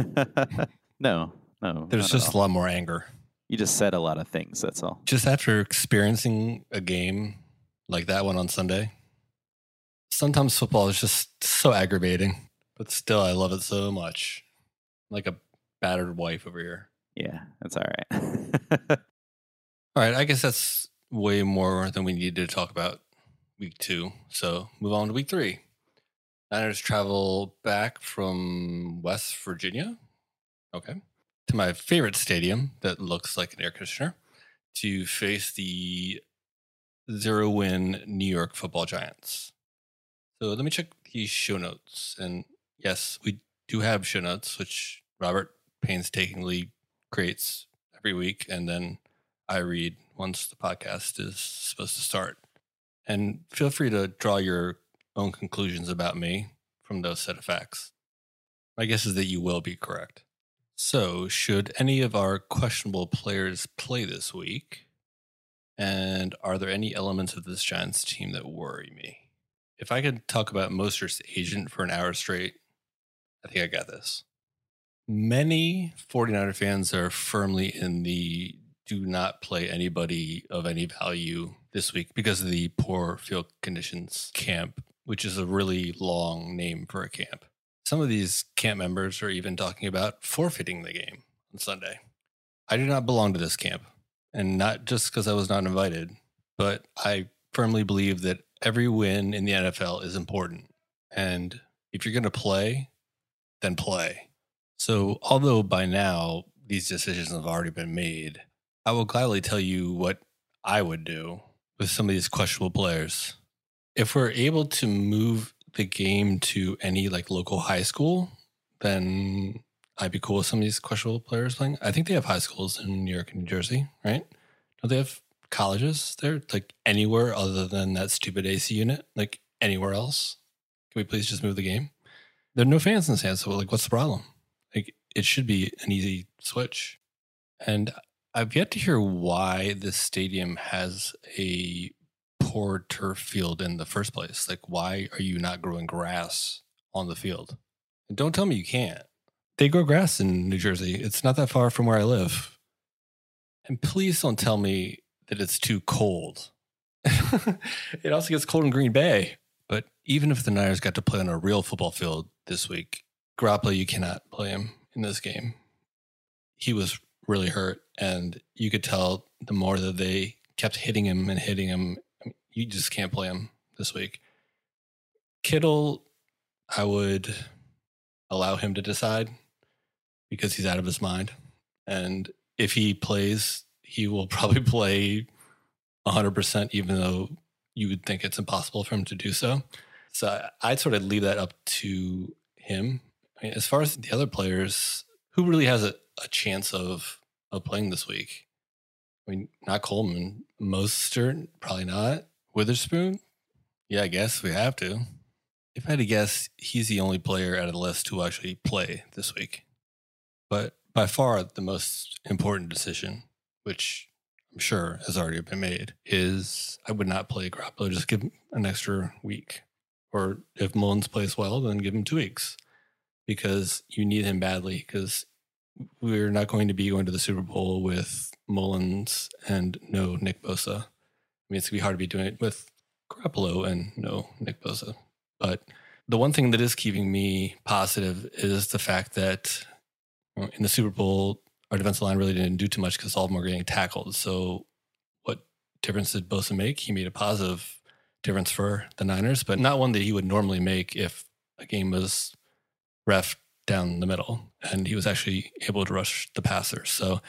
No, no. There's just a lot more anger. You just said a lot of things, that's all. Just after experiencing a game like that one on Sunday, sometimes football is just so aggravating, but still I love it so much. Like a battered wife over here. Yeah, that's all right. All right, I guess that's way more than we needed to talk about week two. So move on to week three. Niners travel back from West Virginia, okay, to my favorite stadium that looks like an air conditioner to face the zero-win New York Football Giants. So let me check these show notes. And yes, we do have show notes, which Robert painstakingly creates every week, and then I read once the podcast is supposed to start. And feel free to draw your own conclusions about me from those set of facts. My guess is that you will be correct. So, should any of our questionable players play this week? And are there any elements of this Giants team that worry me? If I could talk about Mostert's agent for an hour straight, I think I got this. Many 49er fans are firmly in the do not play anybody of any value this week because of the poor field conditions camp, which is a really long name for a camp. Some of these camp members are even talking about forfeiting the game on Sunday. I do not belong to this camp, and not just because I was not invited, but I firmly believe that every win in the N F L is important. And if you're going to play, then play. So although by now these decisions have already been made, I will gladly tell you what I would do with some of these questionable players. If we're able to move the game to any like local high school, then I'd be cool with some of these questionable players playing. I think they have high schools in New York and New Jersey, right? Don't they have colleges there? Like anywhere other than that stupid A C unit? Like anywhere else? Can we please just move the game? There are no fans in the stands, so like what's the problem? Like it should be an easy switch. And I've yet to hear why this stadium has a poor turf field in the first place. Like, why are you not growing grass on the field? And don't tell me you can't. They grow grass in New Jersey. It's not that far from where I live. And please don't tell me that it's too cold. It also gets cold in Green Bay. But even if the Niners got to play on a real football field this week, Garoppolo, you cannot play him in this game. He was really hurt, and you could tell the more that they kept hitting him and hitting him, you just can't play him this week. Kittle, I would allow him to decide because he's out of his mind. And if he plays, he will probably play one hundred percent, even though you would think it's impossible for him to do so. So I'd sort of leave that up to him. I mean, as far as the other players, who really has a, a chance of of playing this week? I mean, not Coleman. Mostert, probably not. Witherspoon? Yeah, I guess we have to. If I had to guess, he's the only player out of the list who will actually play this week. But by far, the most important decision, which I'm sure has already been made, is I would not play Garoppolo. Just give him an extra week. Or if Mullins plays well, then give him two weeks. Because you need him badly, because we're not going to be going to the Super Bowl with Mullins and no Nick Bosa. I mean, it's going to be hard to be doing it with Garoppolo and no Nick Bosa. But the one thing that is keeping me positive is the fact that in the Super Bowl, our defensive line really didn't do too much because all of them were getting tackled. So what difference did Bosa make? He made a positive difference for the Niners, but not one that he would normally make if a game was ref down the middle, and he was actually able to rush the passer. So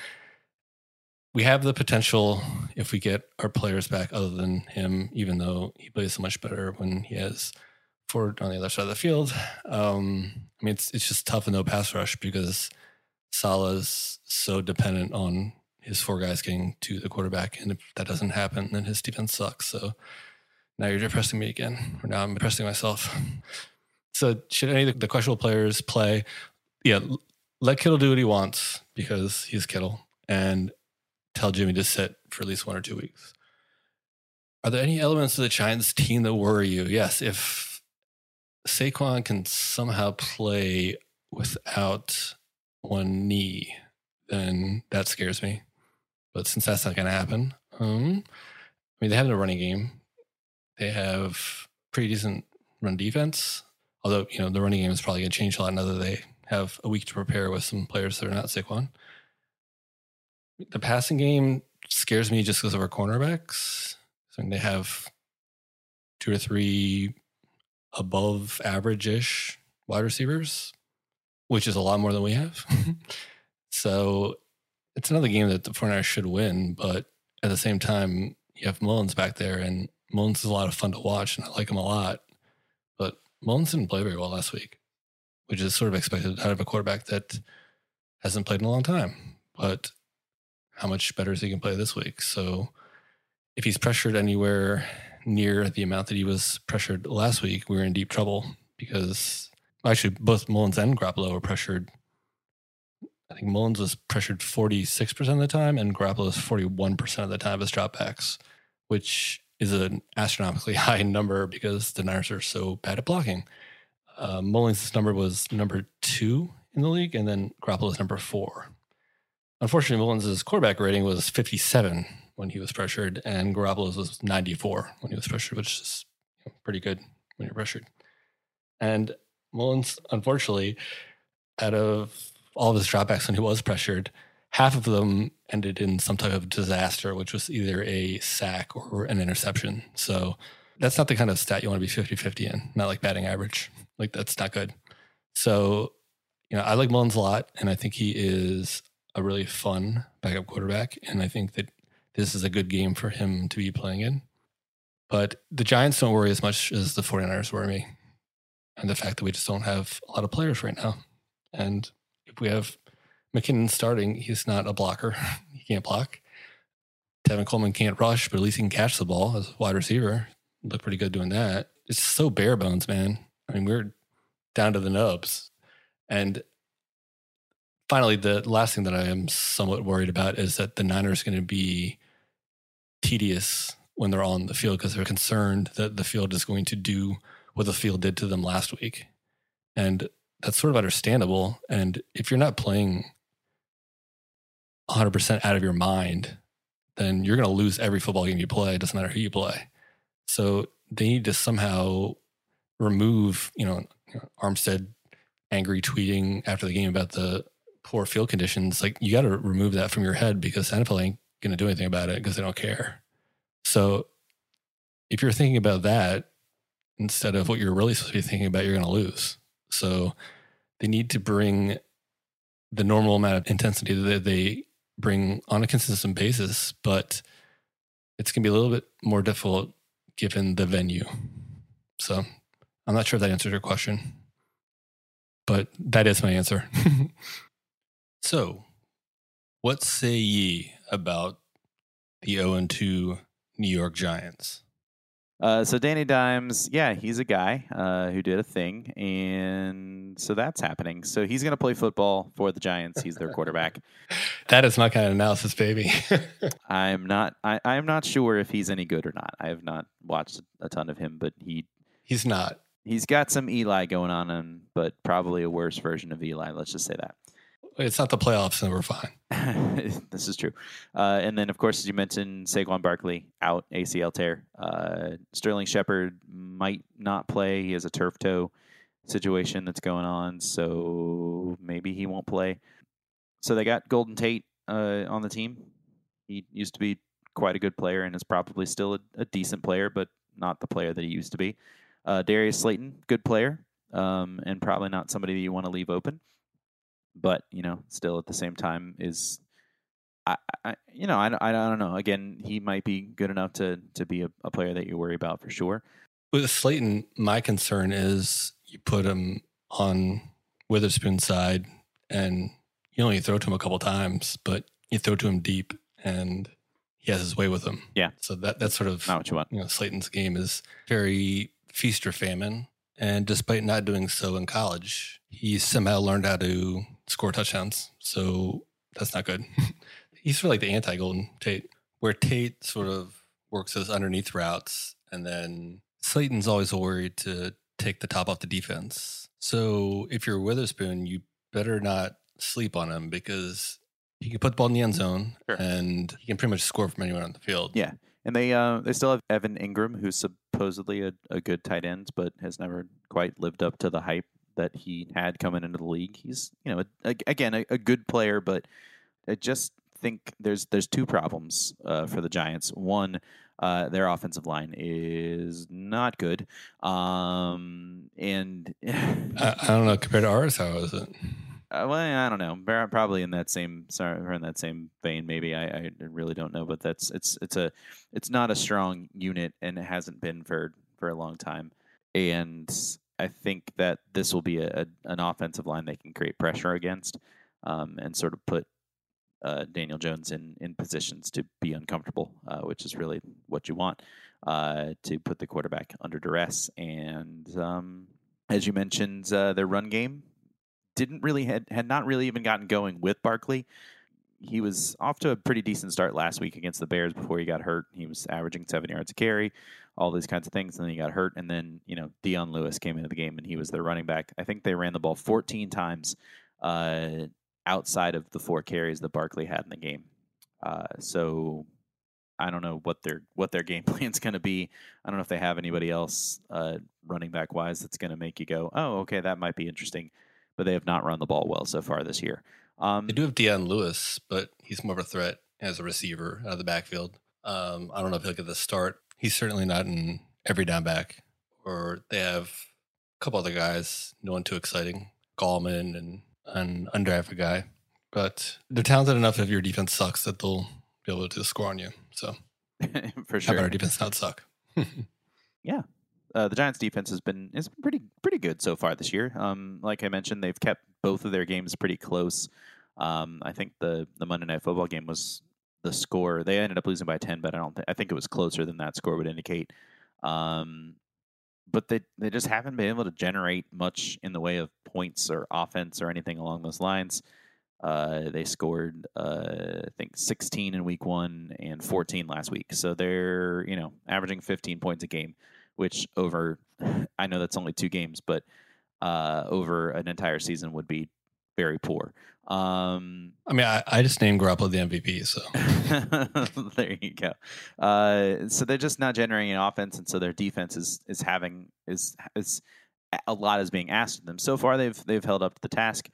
we have the potential, if we get our players back other than him, even though he plays so much better when he has Ford on the other side of the field. Um, I mean, it's it's just tough to no pass rush because Salah's so dependent on his four guys getting to the quarterback, and if that doesn't happen, then his defense sucks. So now you're depressing me again, or now I'm depressing myself. So should any of the questionable players play? Yeah, let Kittle do what he wants because he's Kittle, and tell Jimmy to sit for at least one or two weeks. Are there any elements of the Giants team that worry you? Yes, if Saquon can somehow play without one knee, then that scares me. But since that's not going to happen, um, I mean, they have no running game. They have pretty decent run defense. Although, you know, the running game is probably going to change a lot now that they have a week to prepare with some players that are not Saquon. The passing game scares me just because of our cornerbacks. So they have two or three above average-ish wide receivers, which is a lot more than we have. So it's another game that the 49ers should win, but at the same time, you have Mullins back there, and Mullins is a lot of fun to watch, and I like him a lot. But Mullins didn't play very well last week, which is sort of expected out of a quarterback that hasn't played in a long time. But how much better is he going to play this week? So if he's pressured anywhere near the amount that he was pressured last week, we're in deep trouble because actually both Mullins and Garoppolo were pressured. I think Mullins was pressured forty-six percent of the time and Garoppolo was forty-one percent of the time of his dropbacks, which is an astronomically high number because the Niners are so bad at blocking. Uh, Mullins' number was number two in the league, and then Garoppolo's number four. Unfortunately, Mullins' quarterback rating was fifty-seven when he was pressured, and Garoppolo's was ninety-four when he was pressured, which is you know, pretty good when you're pressured. And Mullins, unfortunately, out of all of his dropbacks when he was pressured, half of them ended in some type of disaster, which was either a sack or an interception. So that's not the kind of stat you want to be fifty-fifty in, not like batting average. Like, that's not good. So, you know, I like Mullins a lot, and I think he is a really fun backup quarterback, and I think that this is a good game for him to be playing in. But the Giants don't worry as much as the 49ers worry me, and the fact that we just don't have a lot of players right now. And if we have McKinnon starting, he's not a blocker. He can't block. Tevin Coleman can't rush, but at least he can catch the ball as a wide receiver. Look pretty good doing that. It's so bare bones, man. I mean, we're down to the nubs. And finally, the last thing that I am somewhat worried about is that the Niners are going to be tedious when they're on the field because they're concerned that the field is going to do what the field did to them last week. And that's sort of understandable. And if you're not playing one hundred percent out of your mind, then you're going to lose every football game you play. It doesn't matter who you play. So they need to somehow remove, you know, Armstead angry tweeting after the game about the poor field conditions. Like, you got to remove that from your head because N F L ain't going to do anything about it because they don't care. So if you're thinking about that instead of what you're really supposed to be thinking about, you're going to lose. So they need to bring the normal amount of intensity that they bring on a consistent basis, but it's going to be a little bit more difficult given the venue. So I'm not sure if that answers your question, but that is my answer. So what say ye about the oh and two New York Giants? Uh, so Danny Dimes, yeah, he's a guy uh, who did a thing, and so that's happening. So he's going to play football for the Giants. He's their quarterback. That is my kind of analysis, baby. I'm not. I, I'm not sure if he's any good or not. I have not watched a ton of him, but he he's not. He's got some Eli going on him, but probably a worse version of Eli. Let's just say that. It's not the playoffs, and we're fine. This is true. Uh, and then, of course, as you mentioned, Saquon Barkley out, A C L tear. Uh, Sterling Shepard might not play. He has a turf toe situation that's going on, so maybe he won't play. So they got Golden Tate uh, on the team. He used to be quite a good player and is probably still a, a decent player, but not the player that he used to be. Uh, Darius Slayton, good player, um, and probably not somebody that you want to leave open. But, you know, still at the same time is, I, I you know, I, I, I don't know. Again, he might be good enough to to be a, a player that you worry about for sure. With Slayton, my concern is you put him on Witherspoon's side and you only throw to him a couple times, but you throw to him deep and he has his way with him. Yeah. So that that's sort of not what you want. You know, Slayton's game is very feast or famine. And despite not doing so in college, he somehow learned how to score touchdowns. So that's not good. He's sort of like the anti-Golden Tate, where Tate sort of works those underneath routes, and then Slayton's always worried to take the top off the defense. So if you're Witherspoon, you better not sleep on him because he can put the ball in the end zone, sure, and he can pretty much score from anywhere on the field. Yeah. And they uh, they still have Evan Ingram, who's supposedly a, a good tight end, but has never quite lived up to the hype that he had coming into the league. He's, you know, a, a, again, a, a good player, but it just think there's there's two problems uh, for the Giants. One, uh, their offensive line is not good, um, and I, I don't know compared to ours. How is it? Uh, well, I don't know. Probably in that same, sorry, or in that same vein. Maybe I, I really don't know. But that's it's it's a it's not a strong unit, and it hasn't been for for a long time. And I think that this will be a, a an offensive line they can create pressure against, um, and sort of put uh, Daniel Jones in in positions to be uncomfortable, uh, which is really what you want, uh, to put the quarterback under duress. And um, as you mentioned, uh, their run game didn't really had, had not really even gotten going with Barkley. He was off to a pretty decent start last week against the Bears before he got hurt. He was averaging seven yards a carry, all these kinds of things, and then he got hurt. And then, you know, Dion Lewis came into the game, and he was their running back. I think they ran the ball fourteen times uh, outside of the four carries that Barkley had in the game. Uh, so I don't know what their what their game plan is going to be. I don't know if they have anybody else uh, running back wise that's going to make you go, oh, okay, that might be interesting. But they have not run the ball well so far this year. Um, they do have Dion Lewis, but he's more of a threat as a receiver out of the backfield. Um, I don't know if he'll get the start. He's certainly not an every down back. Or they have a couple other guys, no one too exciting, Gallman and an undrafted guy. But they're talented enough if your defense sucks that they'll be able to score on you. So for sure, how about our defense not suck? Yeah. Uh, the Giants' defense has been has been pretty pretty good so far this year. Um, like I mentioned, they've kept both of their games pretty close. Um, I think the, the Monday Night Football game was the score. They ended up losing by ten, but I don't. Th- I think it was closer than that score would indicate. Um, but they they just haven't been able to generate much in the way of points or offense or anything along those lines. Uh, they scored, uh, I think, sixteen in week one and fourteen last week. So they're you know averaging fifteen points a game. Which over, I know that's only two games, but uh, over an entire season would be very poor. Um, I mean, I, I just named Garoppolo the M V P, so there you go. Uh, so they're just not generating an offense, and so their defense is is having is is a lot is being asked of them. So far, they've they've held up to the task.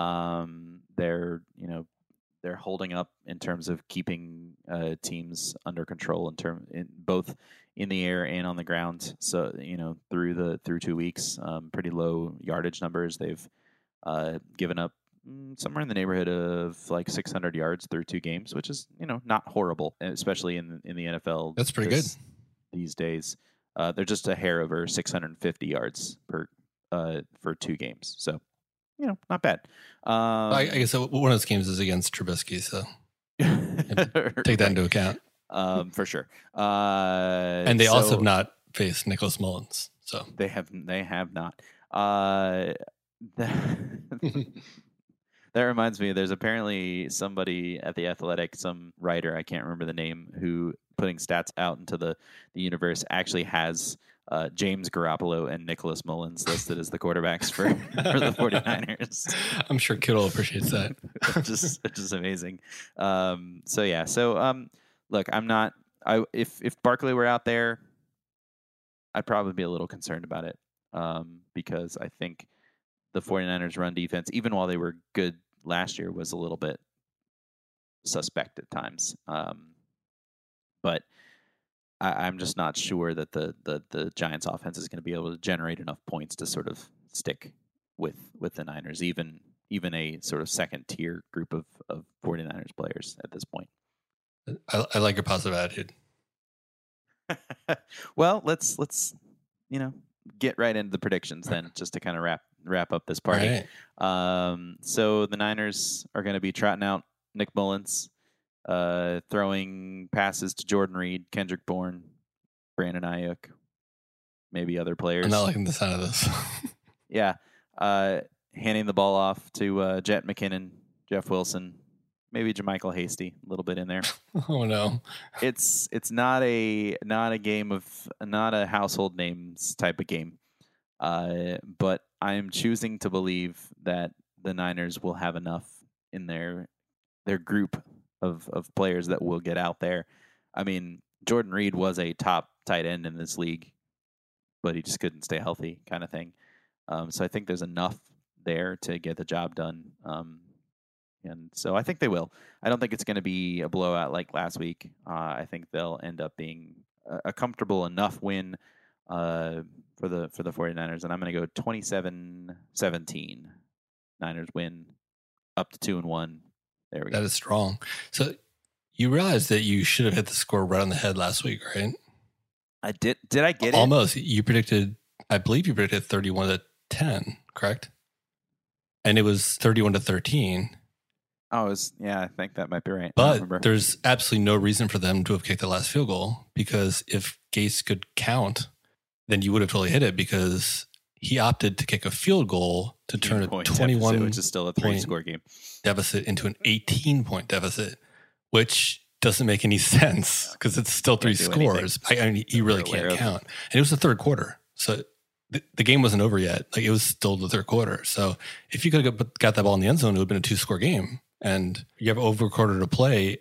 Um, they're you know they're holding up in terms of keeping uh, teams under control in term in both. in the air and on the ground. So, you know, through the through two weeks, um, pretty low yardage numbers. They've uh, given up mm, somewhere in the neighborhood of like six hundred yards through two games, which is, you know, not horrible, especially in in the N F L. That's pretty this, good these days. Uh, they're just a hair over six hundred fifty yards per uh, for two games. So, you know, not bad. Um, I, I guess one of those games is against Trubisky, so take that into account. Um, for sure. Uh, and they so also have not faced Nicholas Mullins. So they have they have not. Uh, that, that reminds me, there's apparently somebody at The Athletic, some writer, I can't remember the name, who putting stats out into the, the universe actually has uh, James Garoppolo and Nicholas Mullins listed as the quarterbacks for, for the 49ers. I'm sure Kittle appreciates that. just, just amazing. Um, so, yeah. So, um, Look, I'm not. I if if Barkley were out there, I'd probably be a little concerned about it um, because I think the 49ers run defense, even while they were good last year, was a little bit suspect at times. Um, but I, I'm just not sure that the, the the Giants offense is going to be able to generate enough points to sort of stick with with the Niners, even even a sort of second tier group of, of 49ers players at this point. I, I like your positive attitude. Well, let's let's you know get right into the predictions then, just to kind of wrap wrap up this party. Right. Um, so the Niners are going to be trotting out Nick Mullins, uh, throwing passes to Jordan Reed, Kendrick Bourne, Brandon Ayuk, maybe other players. I'm not liking the sound of this. Yeah, uh, handing the ball off to uh, Jet McKinnon, Jeff Wilson. Maybe JaMychal Hasty, a little bit in there. Oh no, it's it's not a not a game of not a household names type of game, uh, but I am choosing to believe that the Niners will have enough in their their group of of players that will get out there. I mean, Jordan Reed was a top tight end in this league, but he just couldn't stay healthy, kind of thing. Um, so I think there's enough there to get the job done. Um, And so I think they will. I don't think it's going to be a blowout like last week. Uh, I think they'll end up being a, a comfortable enough win uh, for the for the 49ers. And I'm going to go twenty-seven seventeen. Niners win up to two and one. There we go. That is strong. So you realize that you should have hit the score right on the head last week, right? I did. Did I get it? Almost. You predicted, I believe you predicted thirty-one to ten, correct? And it was thirty-one to thirteen. Oh, it was, yeah, I think that might be right. But there's absolutely no reason for them to have kicked the last field goal, because if Gase could count, then you would have totally hit it, because he opted to kick a field goal to turn a twenty-one deficit, which is still a three score game deficit into an eighteen point deficit, which doesn't make any sense because it's still three scores. I, I mean, he really can't count. And it was the third quarter. So the, the game wasn't over yet. Like, it was still the third quarter. So if you could have got that ball in the end zone, it would have been a two score game. And you have over a quarter to play.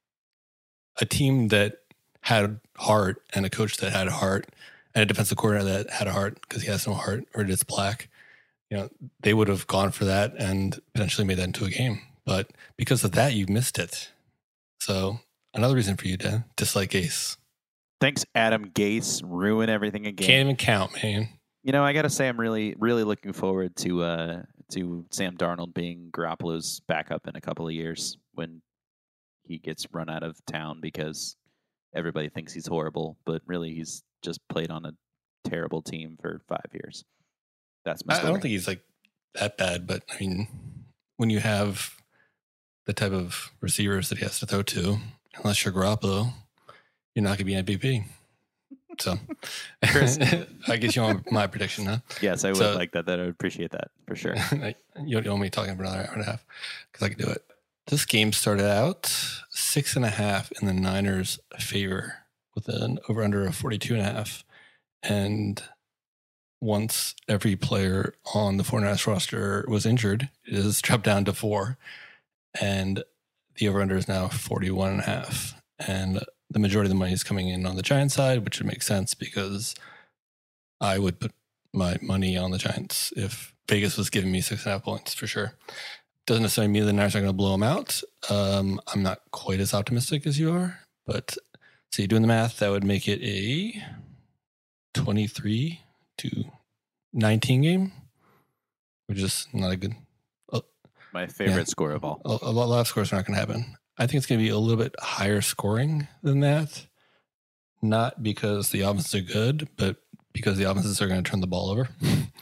A team that had heart and a coach that had heart and a defensive coordinator that had a heart because he has no heart, or it's black, you know, they would have gone for that and potentially made that into a game. But because of that, you missed it. So another reason for you to dislike Gase. Thanks, Adam Gase. Ruin everything again. Can't even count, man. You know, I got to say, I'm really, really looking forward to uh, to Sam Darnold being Garoppolo's backup in a couple of years when he gets run out of town because everybody thinks he's horrible, but really he's just played on a terrible team for five years. That's my story. I don't think he's like that bad, but I mean, when you have the type of receivers that he has to throw to, unless you're Garoppolo, you're not going to be M V P. So, Chris, I guess you want my prediction, huh? Yes, I would so, like that. That I would appreciate that for sure. You don't want me talking for another hour and a half because I can do it. This game started out six and a half in the Niners' favor with an over under of forty-two and a half. And once every player on the 49ers roster was injured, it has dropped down to four. And the over under is now forty-one and a half. And the majority of the money is coming in on the Giants side, which would make sense because I would put my money on the Giants if Vegas was giving me six and a half points for sure. Doesn't necessarily mean the Niners are going to blow them out. Um, I'm not quite as optimistic as you are, but so you're doing the math, that would make it a twenty-three to nineteen game, which is not a good. Uh, my favorite yeah, score of all. A, a lot of scores are not going to happen. I think it's going to be a little bit higher scoring than that. Not because the offenses are good, but because the offenses are going to turn the ball over.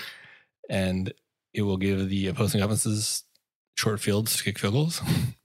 And it will give the opposing offenses short fields to kick field goals,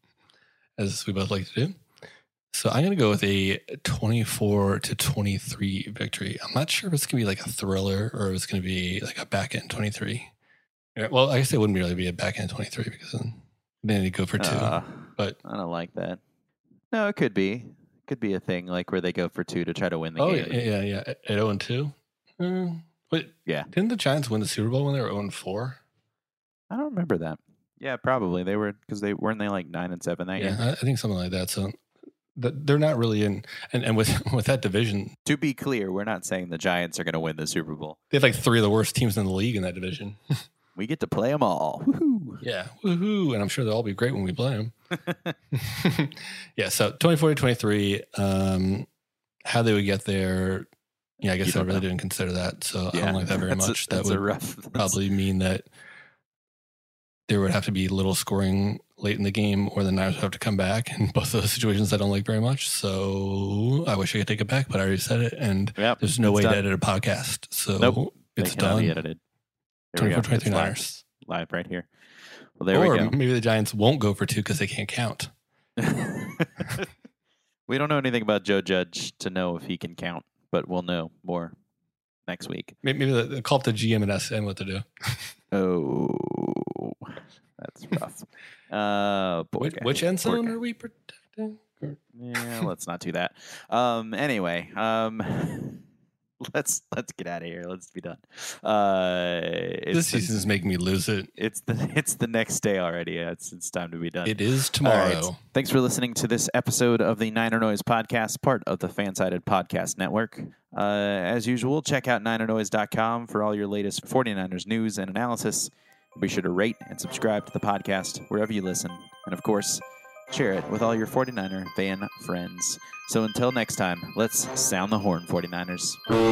as we both like to do. So I'm going to go with a twenty-four to twenty-three victory. I'm not sure if it's going to be like a thriller or if it's going to be like a back end twenty-three. Well, I guess it wouldn't really be a back end twenty-three because then they need to go for two. Uh, but I don't like that. No, it could be. Could be a thing like where they go for two to try to win the oh, game. Oh, yeah, yeah, yeah. At oh and two? Uh, wait, yeah. Didn't the Giants win the Super Bowl when they were oh and four? I don't remember that. Yeah, probably. They were, because they weren't they like nine and seven that yeah, year? Yeah, I think something like that. So they're not really in, and, and with, with that division. To be clear, we're not saying the Giants are going to win the Super Bowl. They have like three of the worst teams in the league in that division. We get to play them all. Woohoo. Yeah, woohoo. And I'm sure they'll all be great when we play them. Yeah, so twenty-four to twenty-three, um, how they would get there, yeah, I guess I really know. didn't consider that. So yeah, I don't like that very much. A, that would rough, probably mean that there would have to be little scoring late in the game or the Niners would have to come back. And both of those situations I don't like very much. So I wish I could take it back, but I already said it. And yep, there's no way done. to edit a podcast. So nope, it's they cannot done. be edited. twenty-four twenty-three Niners. Live right here. Well, there or we go. Maybe the Giants won't go for two because they can't count. We don't know anything about Joe Judge to know if he can count, but we'll know more next week. Maybe, maybe they'll call up the G M and S N what to do. Oh, that's rough. Uh, boy, which, which end zone are we protecting? Yeah, let's not do that. Um, anyway, um, let's let's get out of here. Let's be done. Uh, this season is making me lose it. It's the it's the next day already. Yeah, it's it's time to be done. It is tomorrow. Right. Thanks for listening to this episode of the Niner Noise Podcast, part of the Fansided Podcast Network. Uh, as usual, check out niner noise dot com for all your latest 49ers news and analysis. Be sure to rate and subscribe to the podcast wherever you listen. And of course, share it with all your 49er fan friends. So until next time, let's sound the horn, 49ers.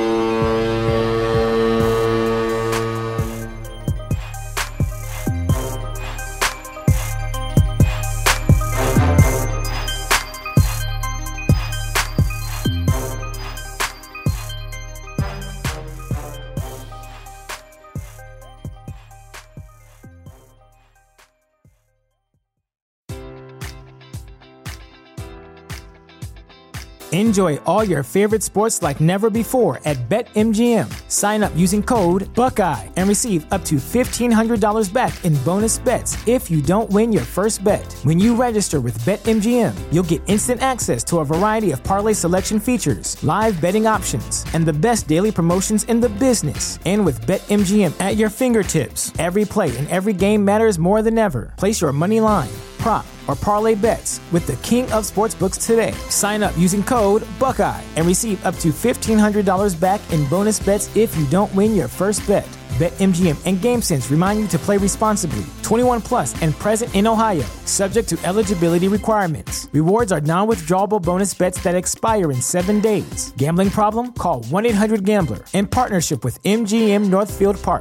Enjoy all your favorite sports like never before at BetMGM. Sign up using code Buckeye and receive up to fifteen hundred dollars back in bonus bets if you don't win your first bet. When you register with BetMGM, you'll get instant access to a variety of parlay selection features, live betting options, and the best daily promotions in the business. And with BetMGM at your fingertips, every play and every game matters more than ever. Place your money line, prop, or parlay bets with the king of sportsbooks today. Sign up using code Buckeye and receive up to fifteen hundred dollars back in bonus bets if you don't win your first bet. BetMGM and GameSense remind you to play responsibly. twenty-one plus and present in Ohio, subject to eligibility requirements. Rewards are non-withdrawable bonus bets that expire in seven days. Gambling problem? Call one eight hundred gambler in partnership with M G M Northfield Park.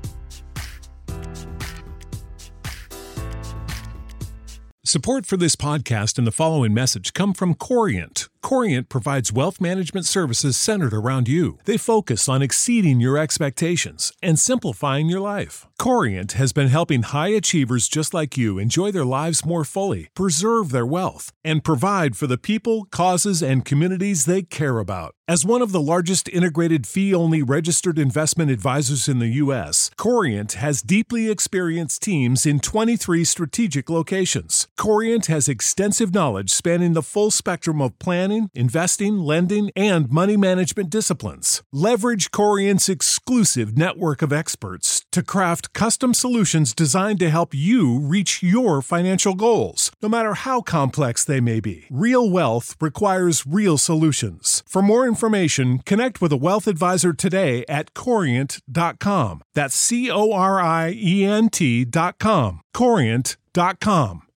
Support for this podcast and the following message come from Corient. Corient provides wealth management services centered around you. They focus on exceeding your expectations and simplifying your life. Corient has been helping high achievers just like you enjoy their lives more fully, preserve their wealth, and provide for the people, causes, and communities they care about. As one of the largest integrated fee-only registered investment advisors in the U S, Corient has deeply experienced teams in twenty-three strategic locations. Corient has extensive knowledge spanning the full spectrum of planning, investing, lending, and money management disciplines. Leverage Corient's exclusive network of experts to craft custom solutions designed to help you reach your financial goals, no matter how complex they may be. Real wealth requires real solutions. For more information, connect with a wealth advisor today at corient dot com. That's C O R I E N T dot com. corient dot com.